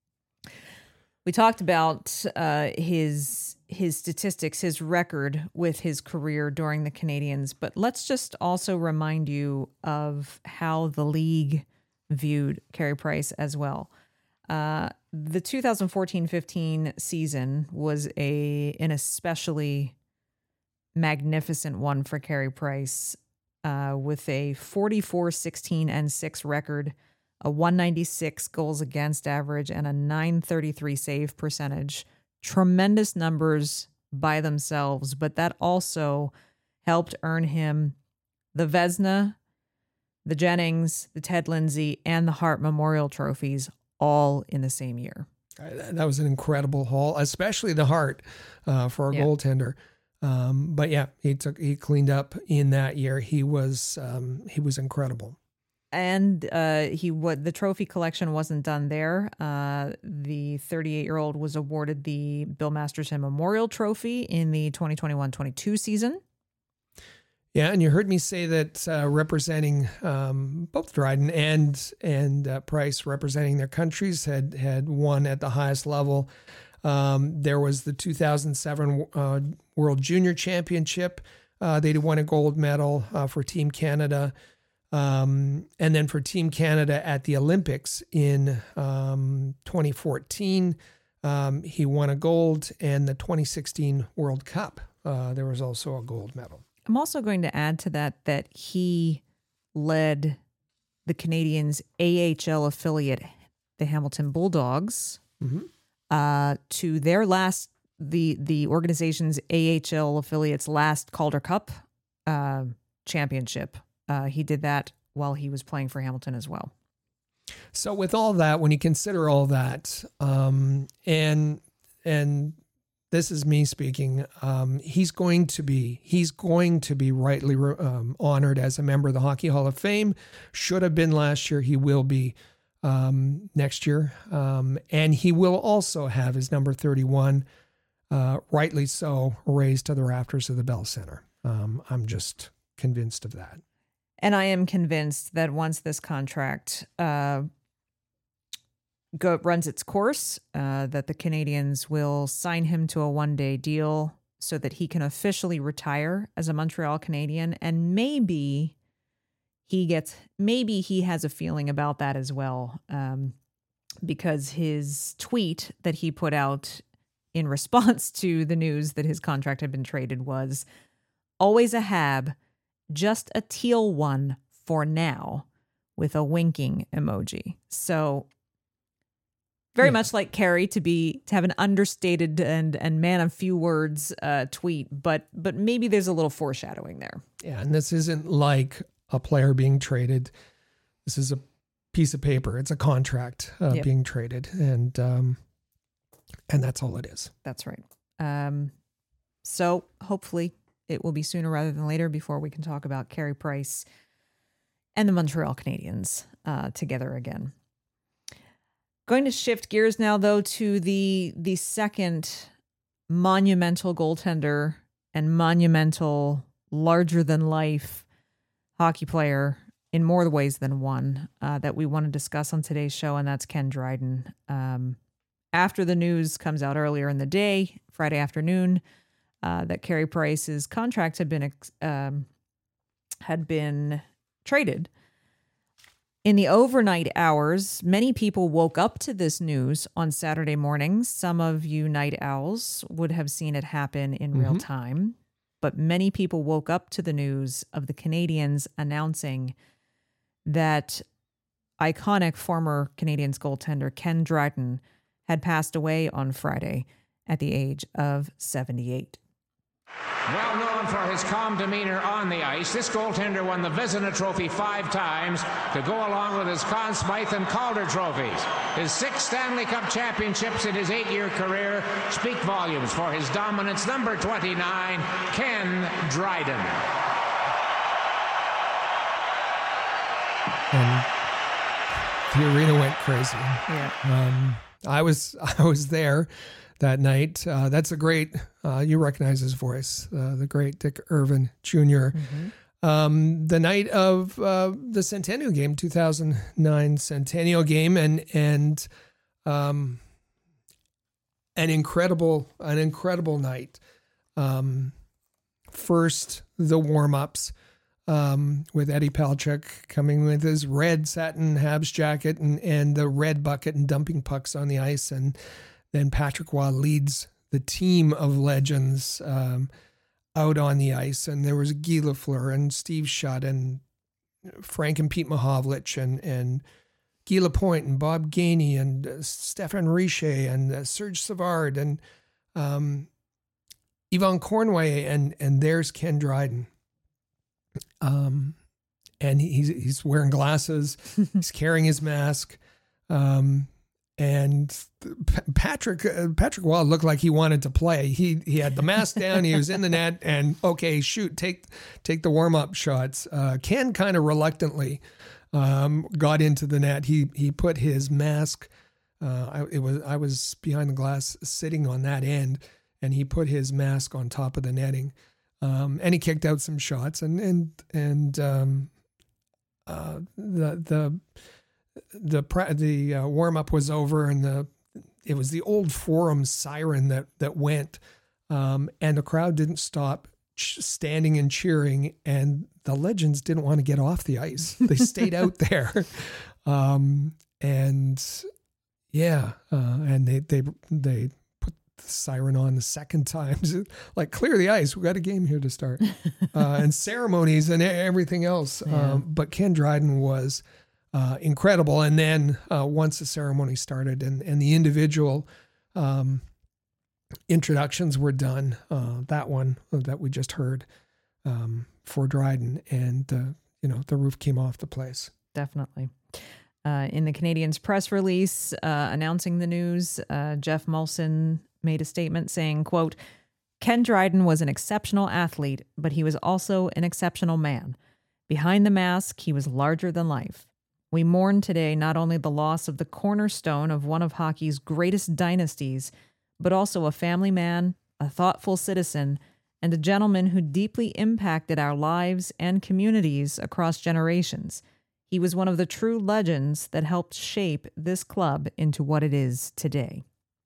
We talked about uh, his his statistics, his record with his career during the Canadians, but let's just also remind you of how the league viewed Carey Price as well. Uh, the two thousand fourteen fifteen season was a an especially magnificent one for Carey Price. Uh, with a forty-four, sixteen, and six record, a one ninety-six goals against average, and a nine thirty-three save percentage. Tremendous numbers by themselves, but that also helped earn him the Vezina, the Jennings, the Ted Lindsay, and the Hart Memorial trophies all in the same year. That was an incredible haul, especially the Hart uh, for a yeah. goaltender. Um, but yeah, he took he cleaned up in that year. He was um, he was incredible. And uh, he what the trophy collection wasn't done there. Uh, the thirty-eight-year-old was awarded the Bill Masterton Memorial Trophy in the twenty twenty-one twenty-two season. Yeah, and you heard me say that uh, representing um, both Dryden and and uh, Price, representing their countries, had had won at the highest level. Um, there was the two thousand seven uh, World Junior Championship uh, they won a gold medal uh, for Team Canada. Um, and then for Team Canada at the Olympics in um, twenty fourteen, um, he won a gold, and the twenty sixteen World Cup, uh, there was also a gold medal. I'm also going to add to that that he led the Canadians' A H L affiliate, the Hamilton Bulldogs, mm-hmm. uh, to their last, the the organization's A H L affiliate's last Calder Cup uh, championship. Uh, he did that while he was playing for Hamilton as well. So with all that, when you consider all that, um, and and this is me speaking, um, he's going to be he's going to be rightly um, honored as a member of the Hockey Hall of Fame. Should have been last year. He will be um, next year, um, and he will also have his number thirty-one, uh, rightly so, raised to the rafters of the Bell Center. Um, I'm just convinced of that. And I am convinced that once this contract uh, go, runs its course, uh, that the Canadians will sign him to a one-day deal so that he can officially retire as a Montreal Canadian. And maybe he gets, maybe he has a feeling about that as well, um, because his tweet that he put out in response to the news that his contract had been traded was, "Always a Hab, just a teal one for now," with a winking emoji. So very yeah. much like Carey to be to have an understated and and man of few words uh, tweet, but but maybe there's a little foreshadowing there. Yeah, and this isn't like a player being traded. This is a piece of paper. It's a contract uh, yep. being traded, and um, and that's all it is. That's right. Um, so hopefully it will be sooner rather than later before we can talk about Carey Price and the Montreal Canadiens uh, together again. Going to shift gears now, though, to the the second monumental goaltender and monumental, larger-than-life hockey player in more ways than one uh, that we want to discuss on today's show, and that's Ken Dryden. Um, after the news comes out earlier in the day, Friday afternoon, Uh, that Carey Price's contract had been um, had been traded. In the overnight hours, many people woke up to this news on Saturday mornings. Some of you night owls would have seen it happen in mm-hmm. real time, but many people woke up to the news of the Canadiens announcing that iconic former Canadiens goaltender Ken Dryden had passed away on Friday at the age of seventy-eight. Well known for his calm demeanor on the ice, this goaltender won the Vezina Trophy five times to go along with his Conn Smythe and Calder trophies. His six Stanley Cup championships in his eight-year career speak volumes for his dominance. Number twenty-nine, Ken Dryden. And the arena went crazy. Yeah. Um, I was I was there that night. Uh, that's a great, uh, you recognize his voice, uh, the great Dick Irvin Junior Mm-hmm. Um, the night of uh, the Centennial game, two thousand nine Centennial game, and and um, an incredible, an incredible night. Um, first, the warm-ups um, with Eddie Palchuk coming with his red satin Habs jacket and, and the red bucket and dumping pucks on the ice, and then Patrick Roy leads the team of legends um, out on the ice. And there was Guy Lafleur and Steve Shutt and Frank and Pete Mahovlich and, and Guy Lapointe and Bob Gainey and uh, Stefan Richer and uh, Serge Savard and um, Yvon Cornway. And, and there's Ken Dryden. Um, and he's, he's wearing glasses. He's carrying his mask. Um, And Patrick uh, Patrick Roy looked like he wanted to play. He he had the mask down. He was in the net, and okay, shoot, take take the warm up shots. Uh, Ken kind of reluctantly um, got into the net. He he put his mask. Uh, I, it was I was behind the glass, sitting on that end, and he put his mask on top of the netting, um, and he kicked out some shots. And and and um, uh, the the. The the uh, warm up was over, and the it was the old Forum siren that that went, um, and the crowd didn't stop ch- standing and cheering, and the Legends didn't want to get off the ice. They stayed out there. Um, and yeah, uh, and they, they, they put the siren on the second time, like, clear the ice. We got a game here to start. uh, and ceremonies and everything else. Yeah. Um, but Ken Dryden was uh, incredible. And then uh, once the ceremony started and, and the individual um, introductions were done, uh, that one that we just heard um, for Dryden, and, uh, you know, the roof came off the place. Definitely. Uh, in the Canadiens press release uh, announcing the news, uh, Jeff Molson made a statement saying, quote, Ken Dryden was an exceptional athlete, but he was also an exceptional man. Behind the mask, he was larger than life. We mourn today not only the loss of the cornerstone of one of hockey's greatest dynasties, but also a family man, a thoughtful citizen, and a gentleman who deeply impacted our lives and communities across generations. He was one of the true legends that helped shape this club into what it is today.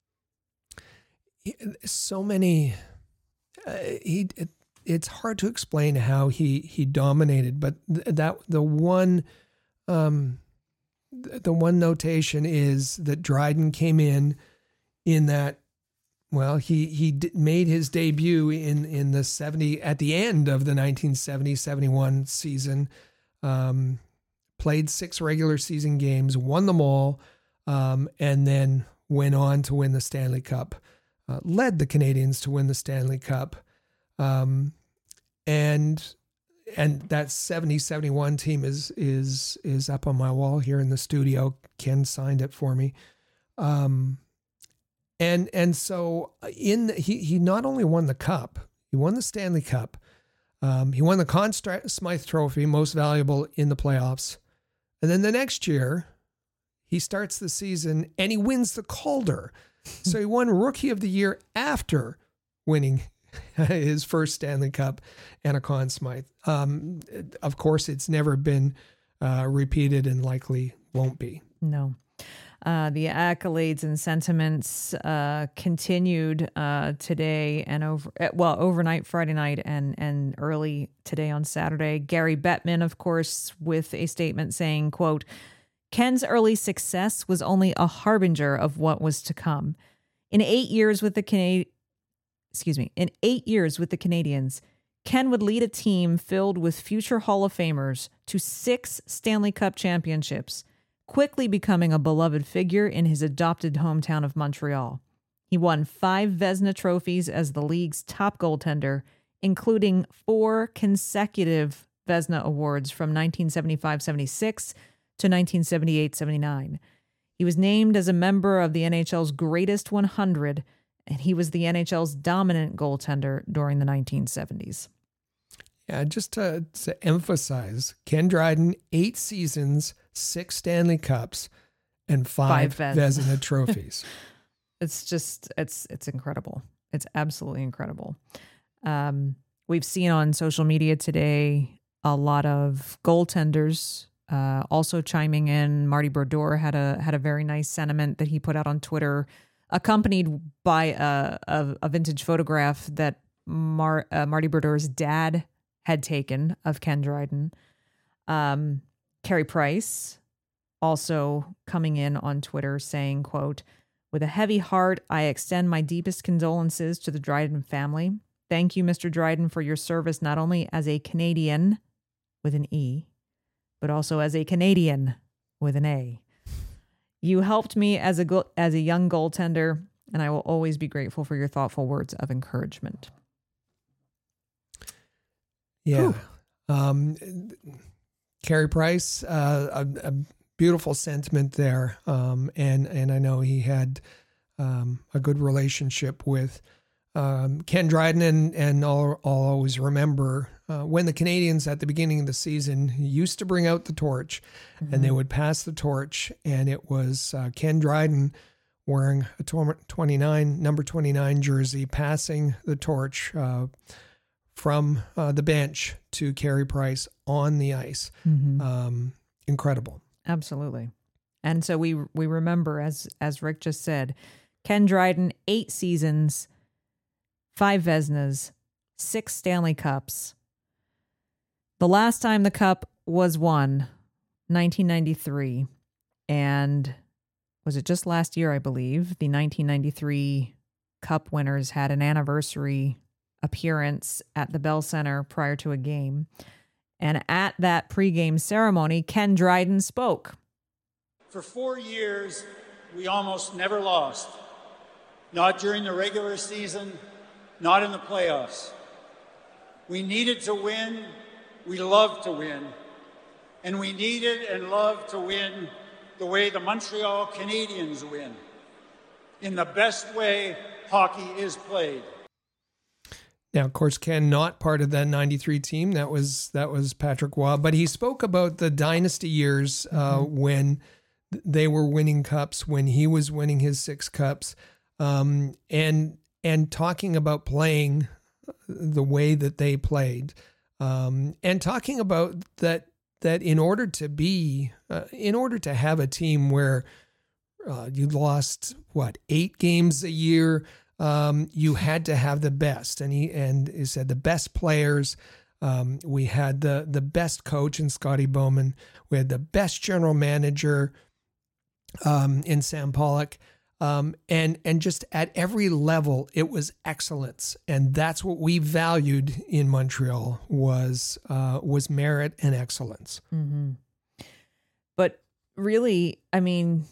So many, uh, he. It, it's hard to explain how he he dominated, but th- that the one, um, th- the one notation is that Dryden came in, in that, well, he he d- made his debut in in the seventy at the end of the nineteen seventy seventy-one season. Um, Played six regular season games, won them all, um, and then went on to win the Stanley Cup. Uh, led the Canadiens to win the Stanley Cup. Um, and and that seventy seventy-one team is is is up on my wall here in the studio. Ken signed it for me. Um, and and so in the, he he not only won the Cup, he won the Stanley Cup. Um, he won the Conn Smythe Trophy, most valuable in the playoffs. And then the next year, he starts the season and he wins the Calder. So he won Rookie of the Year after winning his first Stanley Cup and a Conn Smythe. Um, of course, it's never been uh, repeated and likely won't be. No. Uh, the accolades and sentiments uh, continued uh, today and over well overnight Friday night and and early today on Saturday. Gary Bettman, of course, with a statement saying, quote, Ken's early success was only a harbinger of what was to come. In eight years with the Canadiens, excuse me, in eight years with the Canadiens, Ken would lead a team filled with future Hall of Famers to six Stanley Cup championships, quickly becoming a beloved figure in his adopted hometown of Montreal. He won five Vezina trophies as the league's top goaltender, including four consecutive Vezina awards from nineteen seventy-five seventy-six to nineteen seventy-eight seventy-nine. He was named as a member of the N H L's Greatest one hundred, and he was the N H L's dominant goaltender during the nineteen seventies. Yeah, just to, to emphasize, Ken Dryden, eight seasons, six Stanley Cups, and five, five Vezina trophies. It's just, it's it's incredible. It's absolutely incredible. Um, we've seen on social media today a lot of goaltenders uh, also chiming in. Marty Brodeur had a had a very nice sentiment that he put out on Twitter, accompanied by a a, a vintage photograph that Mar, uh, Marty Brodeur's dad had taken of Ken Dryden. Um, Carey Price also coming in on Twitter saying, quote, with a heavy heart, I extend my deepest condolences to the Dryden family. Thank you, Mister Dryden, for your service not only as a Canadian with an E, but also as a Canadian with an A. You helped me as a go- as a young goaltender, and I will always be grateful for your thoughtful words of encouragement. Yeah. Um, Carey Price, uh, a, a beautiful sentiment there. Um, and, and I know he had um, a good relationship with um, Ken Dryden, and, and I'll, I'll always remember uh, when the Canadiens at the beginning of the season used to bring out the torch, mm-hmm. and they would pass the torch, and it was uh, Ken Dryden wearing a twenty-nine, number twenty-nine jersey, passing the torch uh, from uh, the bench to Carey Price on the ice. Mm-hmm. Um, incredible. Absolutely. And so we we remember, as as Rick just said, Ken Dryden, eight seasons, five Vezinas, six Stanley Cups. The last time the cup was won, nineteen ninety-three. And was it just last year, I believe, the nineteen ninety-three Cup winners had an anniversary appearance at the Bell Center prior to a game. And at that pregame ceremony, Ken Dryden spoke. For four years, we almost never lost. Not during the regular season, not in the playoffs. We needed to win. We loved to win. And we needed and loved to win the way the Montreal Canadiens win. In the best way hockey is played. Now, of course, Ken not part of that ninety-three team. That was that was Patrick Waugh. But he spoke about the dynasty years uh, mm-hmm. when they were winning cups, when he was winning his six cups, um, and and talking about playing the way that they played, um, and talking about that that in order to be, uh, in order to have a team where uh, you lost what eight games a year. Um, you had to have the best, and he and he said the best players. Um, we had the the best coach in Scotty Bowman. We had the best general manager um, in Sam Pollock, um, and and just at every level, it was excellence, and that's what we valued in Montreal was uh, was merit and excellence. Mm-hmm. But really, I mean.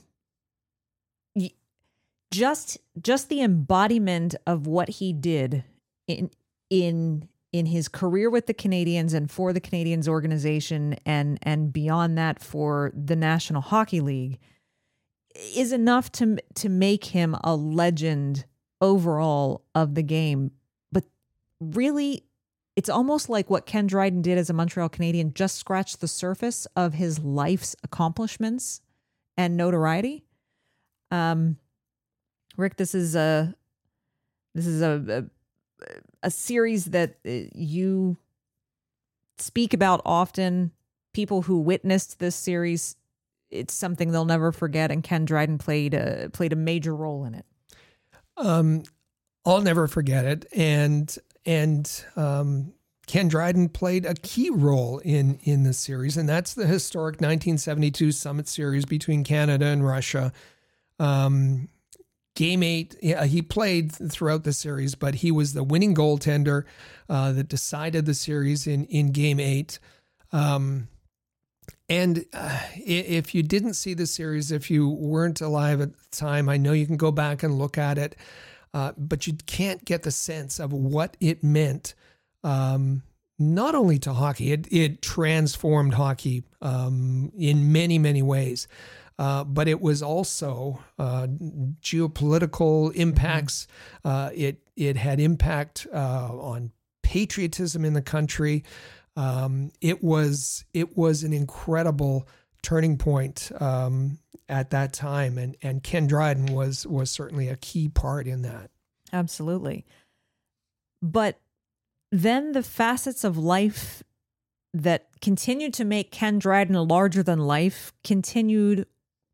Y- Just just the embodiment of what he did in in in his career with the Canadiens and for the Canadiens organization and and beyond that for the National Hockey League is enough to to make him a legend overall of the game. But really, it's almost like what Ken Dryden did as a Montreal Canadian just scratched the surface of his life's accomplishments and notoriety. Um. Rick, this is a this is a, a a series that you speak about often. People who witnessed this series, it's something they'll never forget, and Ken Dryden played a played a major role in it. Um, I'll never forget it, and and um, Ken Dryden played a key role in in this series, and that's the historic nineteen seventy-two Summit Series between Canada and Russia. Um, Game eight, yeah, he played throughout the series, but he was the winning goaltender uh, that decided the series in, in game eight. Um, and uh, if you didn't see the series, if you weren't alive at the time, I know you can go back and look at it, uh, but you can't get the sense of what it meant, um, not only to hockey, it, it transformed hockey um, in many, many ways. Uh, but it was also uh, geopolitical impacts. Uh, it it had impact uh, on patriotism in the country. Um, it was it was an incredible turning point um, at that time, and and Ken Dryden was was certainly a key part in that. Absolutely. But then the facets of life that continued to make Ken Dryden a larger than life continued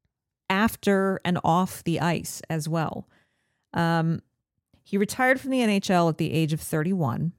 after and off the ice as well. Um, he retired from the N H L at the age of thirty-one.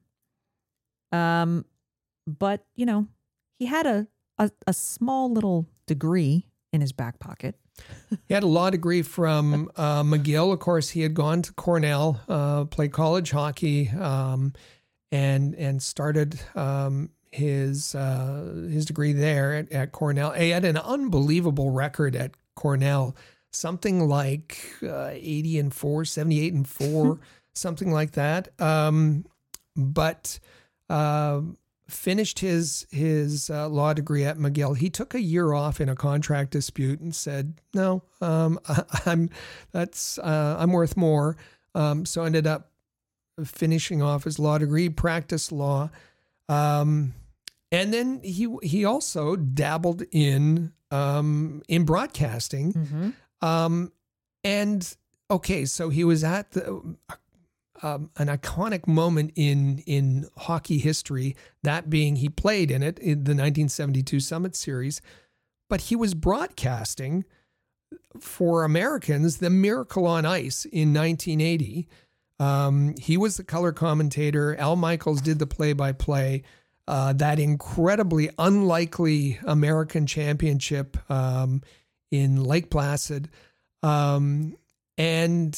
Um, but, you know, he had a, a, a small little degree in his back pocket. He had a law degree from uh, McGill. Of course, he had gone to Cornell, uh, played college hockey, um, and and started um, his uh, his degree there at, at Cornell. He had an unbelievable record at Cornell, something like uh, eighty and four, seventy-eight and four, something like that. Um, but uh, finished his his uh, law degree at McGill. He took a year off in a contract dispute and said, "No, um, I, I'm that's uh, I'm worth more." Um, so ended up finishing off his law degree, practiced law, um, and then he he also dabbled in. Um, in broadcasting. Mm-hmm. Um, and okay, so he was at the, um, an iconic moment in, in hockey history, that being he played in it in the nineteen seventy-two Summit Series, but he was broadcasting for Americans the Miracle on Ice in nineteen eighty. Um, he was the color commentator. Al Michaels did the play-by-play. Uh, that incredibly unlikely American Championship um, in Lake Placid. Um, and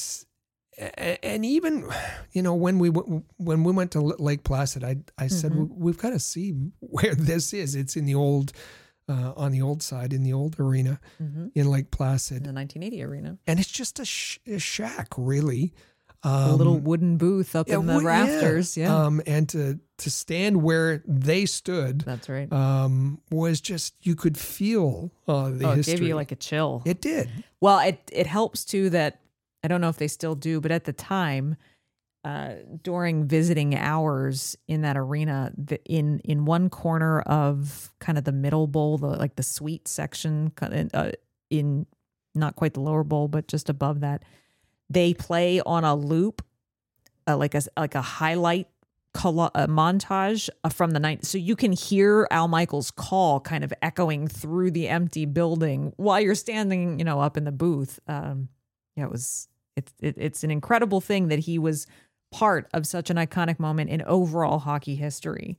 and even, you know, when we when we went to Lake Placid, I I said, mm-hmm. we've got to see where this is. It's in the old, uh, on the old side, in the old arena mm-hmm. in Lake Placid. In the nineteen eighty arena. And it's just a, sh- a shack, really. Um, a little wooden booth up yeah, in the rafters, yeah. yeah. Um, and to to stand where they stood, that's right. Um, was just, you could feel uh, the oh, it history. It gave you like a chill. It did. Well, it it helps too that, I don't know if they still do, but at the time, uh, during visiting hours in that arena, the, in in one corner of kind of the middle bowl, the like the suite section, uh, in not quite the lower bowl, but just above that. They play on a loop, uh, like a like a highlight col- a montage from the night, so you can hear Al Michaels' call kind of echoing through the empty building while you're standing, you know, up in the booth. Um, yeah, it was it's it, it's an incredible thing that he was part of such an iconic moment in overall hockey history.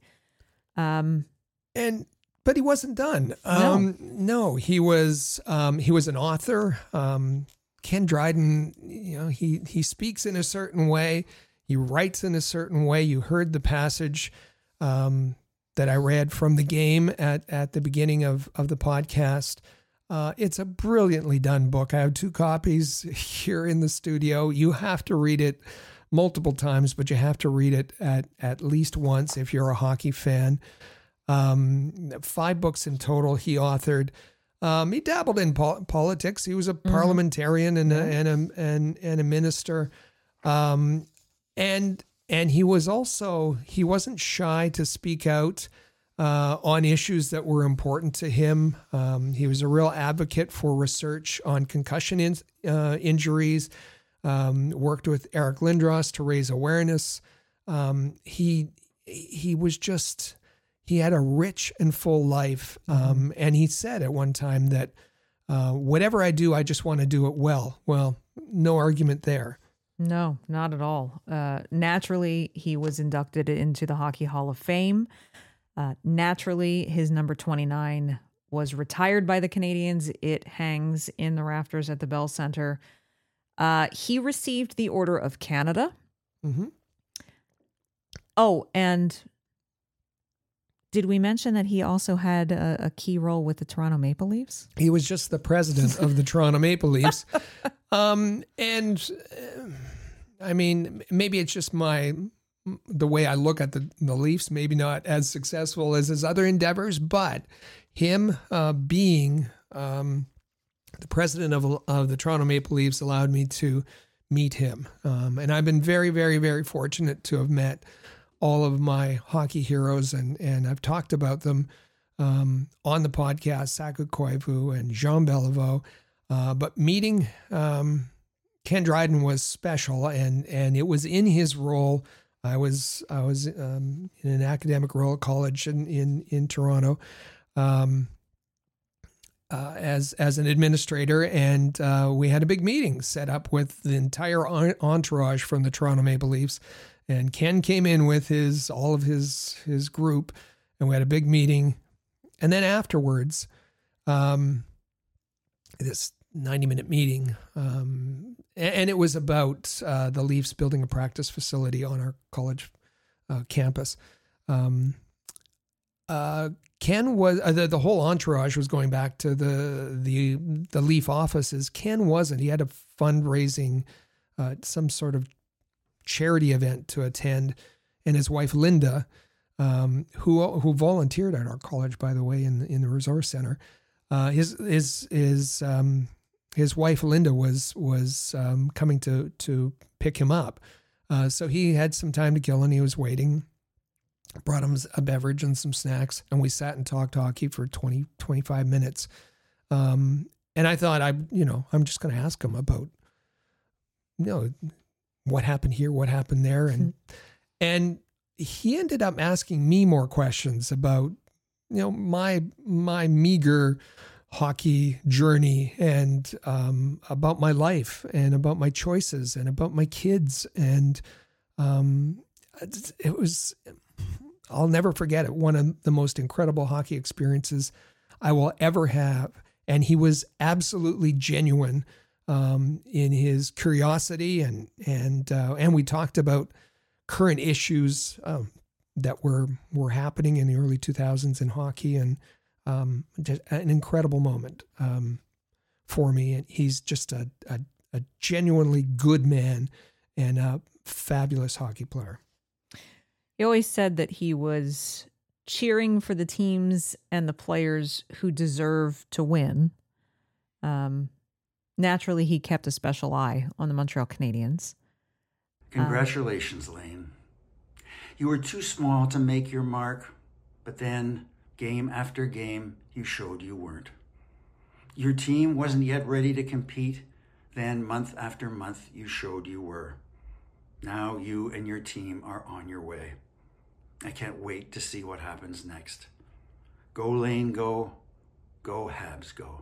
Um, and but he wasn't done. Um, no. no, he was um, he was an author. Um, Ken Dryden, you know, he he speaks in a certain way. He writes in a certain way. You heard the passage um, that I read from the game at, at the beginning of, of the podcast. Uh, it's a brilliantly done book. I have two copies here in the studio. You have to read it multiple times, but you have to read it at, at least once if you're a hockey fan. Um, five books in total he authored. Um, he dabbled in pol- politics. He was a mm-hmm. parliamentarian and a, and a, and, and a minister. Um, and, and he was also, he wasn't shy to speak out, uh, on issues that were important to him. Um, he was a real advocate for research on concussion in, uh, injuries, um, worked with Eric Lindros to raise awareness. Um, he, he was just, he had a rich and full life. Um, mm-hmm. And he said at one time that uh, whatever I do, I just want to do it well. Well, no argument there. No, not at all. Uh, naturally, he was inducted into the Hockey Hall of Fame. Uh, naturally, his number twenty-nine was retired by the Canadiens. It hangs in the rafters at the Bell Center. Uh, he received the Order of Canada. Mm-hmm. Oh, and... did we mention that he also had a, a key role with the Toronto Maple Leafs? He was just the president of the Toronto Maple Leafs. Um, and uh, I mean, maybe it's just my, the way I look at the, the Leafs, maybe not as successful as his other endeavors, but him uh, being um, the president of, of the Toronto Maple Leafs allowed me to meet him. Um, and I've been very, very, very fortunate to have met all of my hockey heroes, and, and I've talked about them um, on the podcast, Saku Koivu and Jean Beliveau. Uh, but meeting um, Ken Dryden was special, and and it was in his role. I was I was um, in an academic role at college in in, in Toronto um, uh, as as an administrator, and uh, we had a big meeting set up with the entire entourage from the Toronto Maple Leafs. And Ken came in with his all of his his group, and we had a big meeting. And then afterwards, um, this ninety minute meeting, um, and, and it was about uh, the Leafs building a practice facility on our college uh, campus. Um, uh, Ken was uh, the the whole entourage was going back to the the the Leaf offices. Ken wasn't. He had a fundraising, uh, some sort of charity event to attend, and his wife Linda, um, who who volunteered at our college, by the way, in in the resource center. Uh, his his his um, his wife Linda was was um, coming to to pick him up, uh, so he had some time to kill, and he was waiting. Brought him a beverage and some snacks, and we sat and talked hockey for twenty, twenty-five minutes. Um, and I thought, I you know I'm just going to ask him about you know. what happened here, what happened there. And, mm-hmm. and he ended up asking me more questions about, you know, my, my meager hockey journey and um, about my life and about my choices and about my kids. And um, it was, I'll never forget it, one of the most incredible hockey experiences I will ever have. And he was absolutely genuine um, in his curiosity. And, and, uh, and we talked about current issues um, that were, were happening in the early two thousands in hockey, and Um, just an incredible moment um, for me. And he's just a, a, a genuinely good man and a fabulous hockey player. He always said that he was cheering for the teams and the players who deserve to win. Um, naturally, he kept a special eye on the Montreal Canadiens. Congratulations, um, Lane. You were too small to make your mark, but then game after game, you showed you weren't. Your team wasn't yet ready to compete. Then month after month, you showed you were. Now you and your team are on your way. I can't wait to see what happens next. Go Lane, go. Go Habs, go.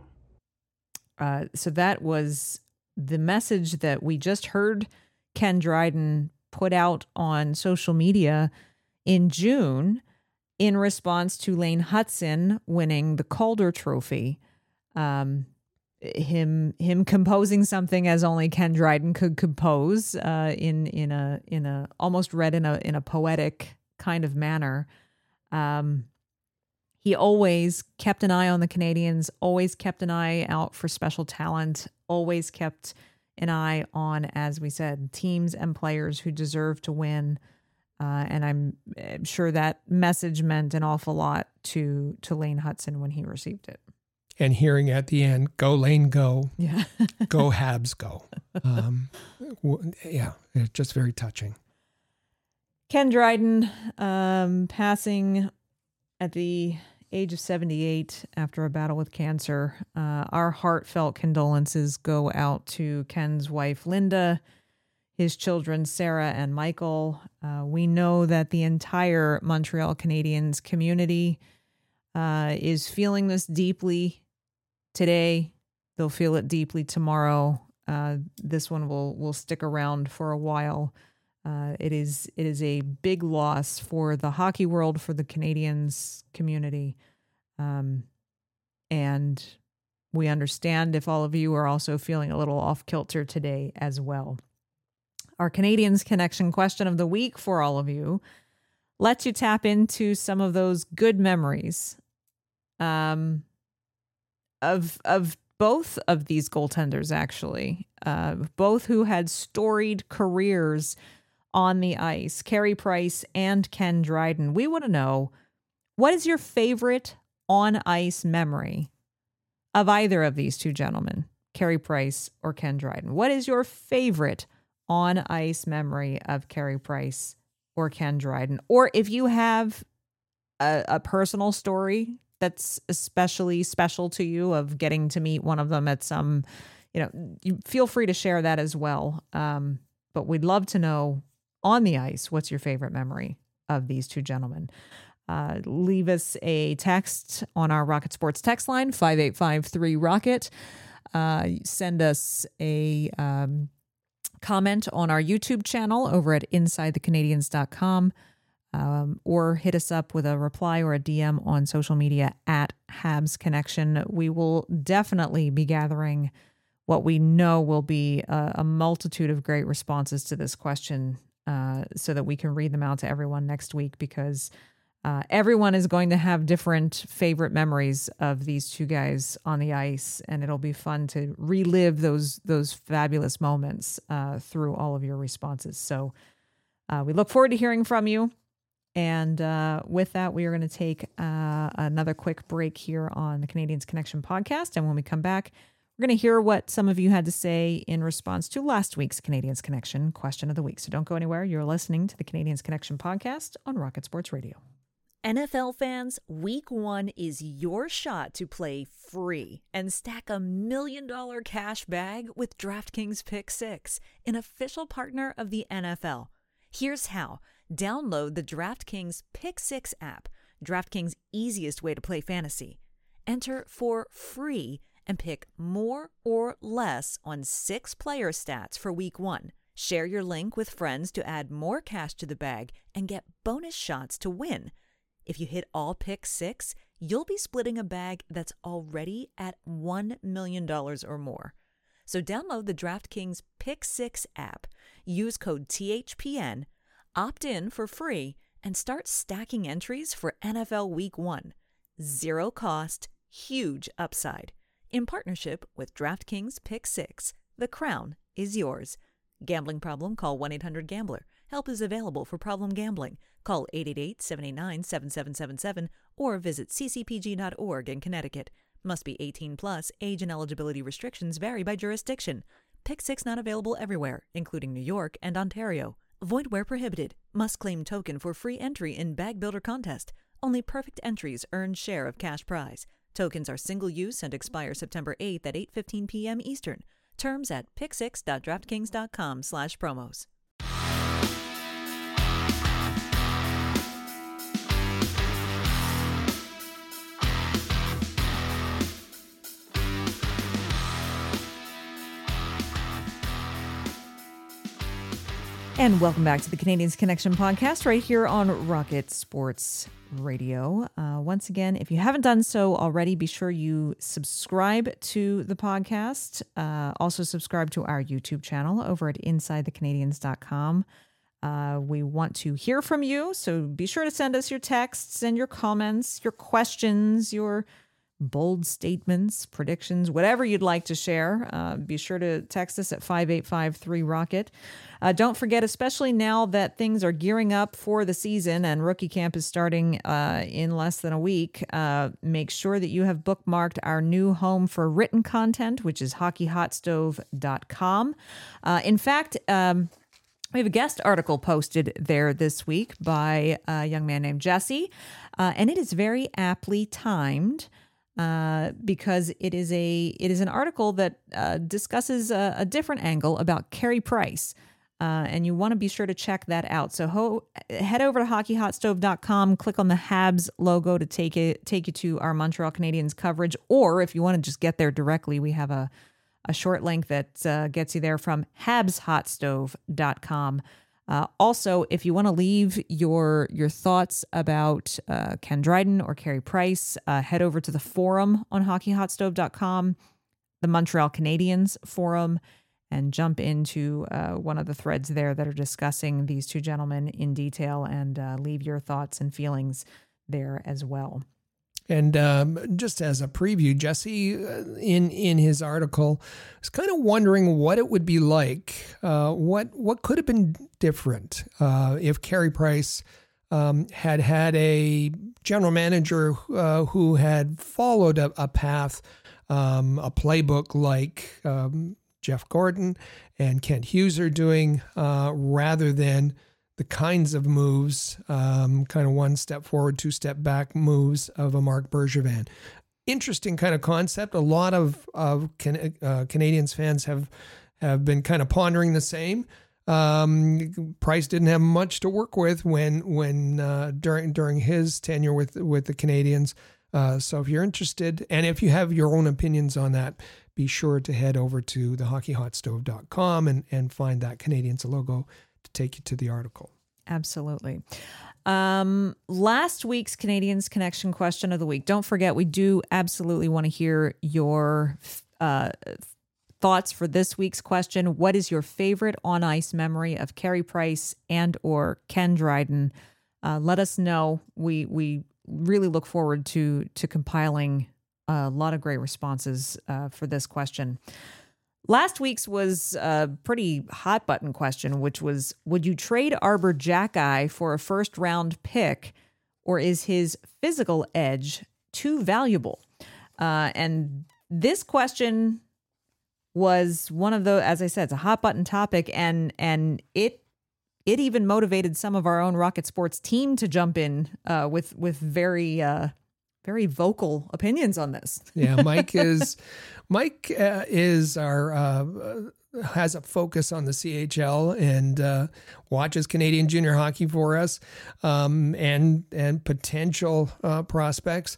Uh, so that was the message that we just heard Ken Dryden put out on social media in June in response to Lane Hutson winning the Calder Trophy. Um, him him composing something as only Ken Dryden could compose uh, in in a in a almost read in a in a poetic kind of manner. Um, he always kept an eye on the Canadiens, always kept an eye out for special talent, always kept an eye on, as we said, teams and players who deserve to win. Uh, and I'm, I'm sure that message meant an awful lot to to Lane Hutson when he received it. And hearing at the end, "Go Lane, go." Yeah. Go Habs, go. Um, yeah, it's just very touching. Ken Dryden um, passing at the age of seventy-eight after a battle with cancer. Uh, our heartfelt condolences go out to Ken's wife, Linda, his children, Sarah and Michael. Uh, we know that the entire Montreal Canadiens community uh, is feeling this deeply today. They'll feel it deeply tomorrow. Uh, this one will will stick around for a while. Uh, it is it is a big loss for the hockey world, for the Canadiens community. Um, and we understand if all of you are also feeling a little off kilter today as well. Our Canadiens Connection question of the week for all of you lets you tap into some of those good memories um, of of both of these goaltenders, actually, uh, both who had storied careers on the ice, Carey Price and Ken Dryden. We want to know, what is your favorite on-ice memory of either of these two gentlemen, Carey Price or Ken Dryden? What is your favorite on-ice memory of Carey Price or Ken Dryden? Or if you have a, a personal story that's especially special to you of getting to meet one of them at some, you know, you feel free to share that as well. Um, but we'd love to know, on the ice, what's your favorite memory of these two gentlemen? Uh, leave us a text on our Rocket Sports text line, five eight five three Rocket. Uh, send us a um, comment on our YouTube channel over at inside the canadiens dot com, um, or hit us up with a reply or a D M on social media at Habs Connection. We will definitely be gathering what we know will be a, a multitude of great responses to this question, uh, so that we can read them out to everyone next week, because Uh, everyone is going to have different favorite memories of these two guys on the ice, and it'll be fun to relive those those fabulous moments uh, through all of your responses. So uh, we look forward to hearing from you. And uh, with that, we are going to take uh, another quick break here on the Canadiens Connection podcast. And when we come back, we're going to hear what some of you had to say in response to last week's Canadiens Connection question of the week. So don't go anywhere. You're listening to the Canadiens Connection podcast on Rocket Sports Radio. N F L fans, week one is your shot to play free and stack a million dollar cash bag with DraftKings Pick Six, an official partner of the N F L. Here's how. Download the DraftKings Pick Six app, DraftKings' easiest way to play fantasy. Enter for free and pick more or less on six player stats for week one. Share your link with friends to add more cash to the bag and get bonus shots to win. If you hit all pick six, you'll be splitting a bag that's already at one million dollars or more. So download the DraftKings Pick six app, use code T H P N, opt in for free, and start stacking entries for N F L Week one. Zero cost, huge upside. In partnership with DraftKings Pick six, the crown is yours. Gambling problem? Call one eight hundred gambler. Help is available for problem gambling. Call eight eight eight, seven eight nine, seven seven seven seven or visit c c p g dot org in Connecticut. Must be eighteen plus. Age and eligibility restrictions vary by jurisdiction. Pick six not available everywhere, including New York and Ontario. Void where prohibited. Must claim token for free entry in Bag Builder contest. Only perfect entries earn share of cash prize. Tokens are single use and expire September eighth at eight fifteen p.m. Eastern. Terms at pick six dot draftkings dot com slash promos. And welcome back to the Canadians Connection podcast right here on Rocket Sports Radio. Uh, once again, if you haven't done so already, be sure you subscribe to the podcast. Uh, also subscribe to our YouTube channel over at inside the canadians dot com. Uh, we want to hear from you, so be sure to send us your texts and your comments, your questions, your bold statements, predictions, whatever you'd like to share. Uh, be sure to text us at five eight five three rocket. Uh, don't forget, especially now that things are gearing up for the season and rookie camp is starting uh, in less than a week, uh, make sure that you have bookmarked our new home for written content, which is hockey hot stove dot com. Uh, in fact, um, we have a guest article posted there this week by a young man named Jesse, uh, and it is very aptly timed. Uh, because it is a it is an article that uh, discusses a, a different angle about Carey Price, uh, and you want to be sure to check that out. So ho- head over to hockey hot stove dot com, click on the Habs logo to take it take you to our Montreal Canadiens coverage, or if you want to just get there directly, we have a a short link that uh, gets you there from habs hot stove dot com. Uh, also, if you want to leave your your thoughts about uh, Ken Dryden or Carey Price, uh, head over to the forum on hockey hot stove dot com, the Montreal Canadiens forum, and jump into uh, one of the threads there that are discussing these two gentlemen in detail, and uh, leave your thoughts and feelings there as well. And um, just as a preview, Jesse, uh, in in his article, was kind of wondering what it would be like, uh, what what could have been different uh, if Carey Price um, had had a general manager uh, who had followed a, a path, um, a playbook like um, Jeff Gordon and Kent Hughes are doing, uh, rather than the kinds of moves, um, kind of one step forward, two step back moves of a Marc Bergevin. Interesting kind of concept. A lot of of can, uh, Canadiens fans have have been kind of pondering the same. Um, Price didn't have much to work with when when uh, during during his tenure with with the Canadiens. Uh, so if you're interested, and if you have your own opinions on that, be sure to head over to the hockey hot stove dot com and and find that Canadiens logo to take you to the article. Absolutely. Um, last week's Canadians Connection question of the week. Don't forget, we do absolutely want to hear your uh, thoughts for this week's question. What is your favorite on-ice memory of Carey Price and or Ken Dryden? Uh, let us know. We we really look forward to to compiling a lot of great responses uh, for this question. Last week's was a pretty hot button question, which was, would you trade Arber Xhekaj for a first round pick, or is his physical edge too valuable? Uh, and this question was one of the, as I said, it's a hot button topic, and and it it even motivated some of our own Rocket Sports team to jump in uh, with with very uh, very vocal opinions on this. Yeah, Mike is Mike uh, is our uh, has a focus on the C H L and uh, watches Canadian junior hockey for us, um, and and potential uh, prospects.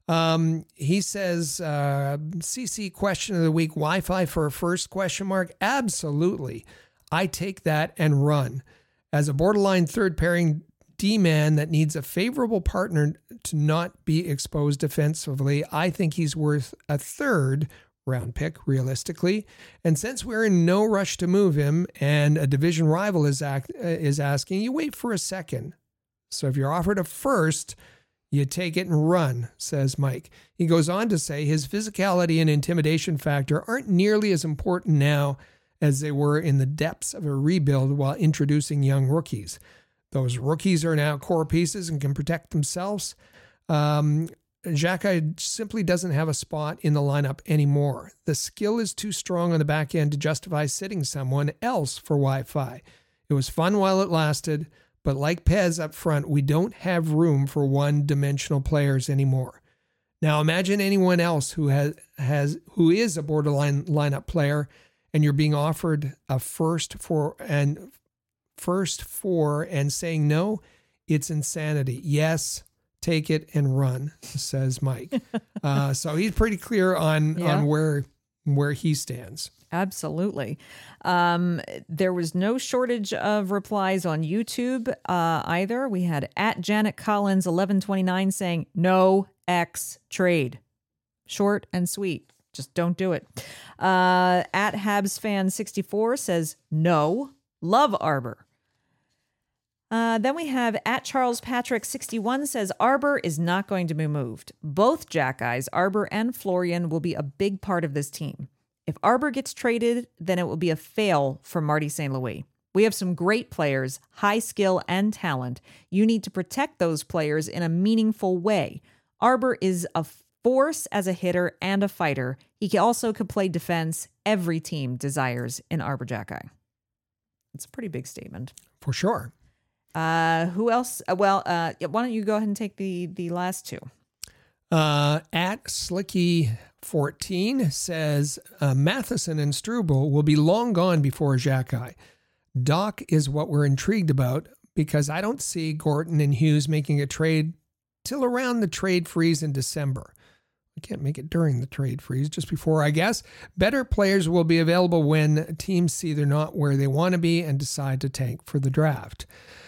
Um, he says, uh, C C question of the week, Wi-Fi for a first question mark? Absolutely. I take that and run. As a borderline third pairing D-man that needs a favorable partner to not be exposed defensively, I think he's worth a third round pick realistically. And since we're in no rush to move him and a division rival is, act, uh, is asking, you wait for a second. So if you're offered a first, you take it and run, says Mike. He goes on to say his physicality and intimidation factor aren't nearly as important now as they were in the depths of a rebuild while introducing young rookies. Those rookies are now core pieces and can protect themselves. Um, Xhekaj simply doesn't have a spot in the lineup anymore. The skill is too strong on the back end to justify sitting someone else for Wi-Fi. It was fun while it lasted, but like Pez up front, we don't have room for one-dimensional players anymore. Now imagine anyone else who has, has who is a borderline lineup player, and you're being offered a first for and first for and saying no. It's insanity. Yes, take it and run, says Mike. uh, so he's pretty clear on Yeah. on where where he stands. Absolutely. Um, there was no shortage of replies on YouTube uh, either. We had at Janet Collins eleven twenty-nine saying no X trade. Short and sweet. Just don't do it. Uh, at Habs fan sixty-four says no. Love Arbor. Uh, then we have at Charles Patrick sixty-one says Arbor is not going to be moved. Both Jackeyes, Arbor and Florian, will be a big part of this team. If Arbor gets traded, then it will be a fail for Marty Saint Louis. We have some great players, high skill and talent. You need to protect those players in a meaningful way. Arbor is a force as a hitter and a fighter. He also could play defense. Every team desires an Arbor Xhekaj. It's a pretty big statement. For sure. Uh, who else? Uh, well, uh, why don't you go ahead and take the, the last two? Uh, at Slicky fourteen says uh, Matheson and Struble will be long gone before Xhekaj. Doc is what we're intrigued about because I don't see Gorton and Hughes making a trade till around the trade freeze in December. I can't make it during the trade freeze, just before, I guess. Better players will be available when teams see they're not where they want to be and decide to tank for the draft.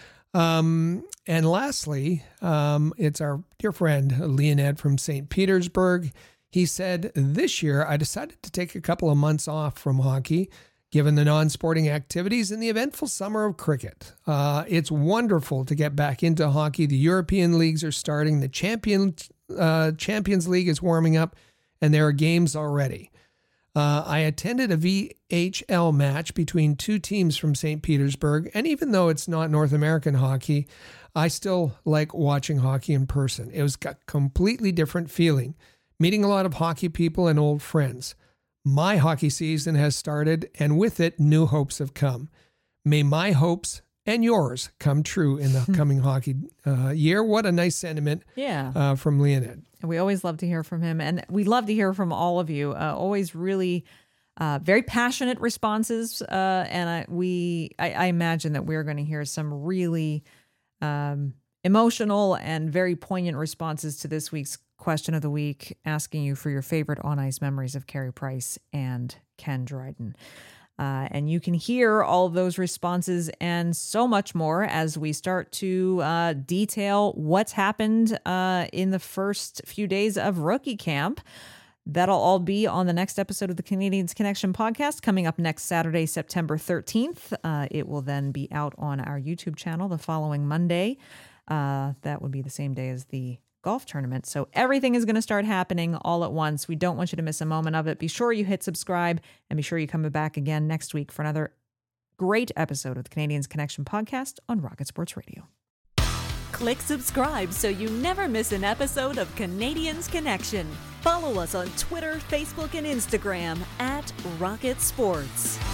Um, and lastly, um, it's our dear friend Leonid from Saint Petersburg. He said, this year I decided to take a couple of months off from hockey, given the non-sporting activities and the eventful summer of cricket. Uh, it's wonderful to get back into hockey. The European leagues are starting. The Champion, uh, Champions League is warming up, and there are games already. Uh, I attended a V H L match between two teams from Saint Petersburg, and even though it's not North American hockey, I still like watching hockey in person. It was a completely different feeling, meeting a lot of hockey people and old friends. My hockey season has started, and with it, new hopes have come. May my hopes and yours come true in the coming hockey uh, year. What a nice sentiment Yeah. uh, from Leonid. We always love to hear from him, and we love to hear from all of you. Uh, always really uh, very passionate responses, uh, and I, we I, I imagine that we're going to hear some really um, emotional and very poignant responses to this week's question of the week, asking you for your favorite on-ice memories of Carey Price and Ken Dryden. Uh, and you can hear all of those responses and so much more as we start to uh, detail what's happened uh, in the first few days of rookie camp. That'll all be on the next episode of the Canadians Connection podcast coming up next Saturday, September thirteenth. Uh, it will then be out on our YouTube channel the following Monday. Uh, that would be the same day as the golf tournament. So everything is going to start happening all at once. We don't want you to miss a moment of it. Be sure you hit subscribe and be sure you come back again next week for another great episode of the Canadians Connection podcast on Rocket Sports Radio. Click subscribe so you never miss an episode of Canadians Connection. Follow us on Twitter, Facebook, and Instagram at Rocket Sports.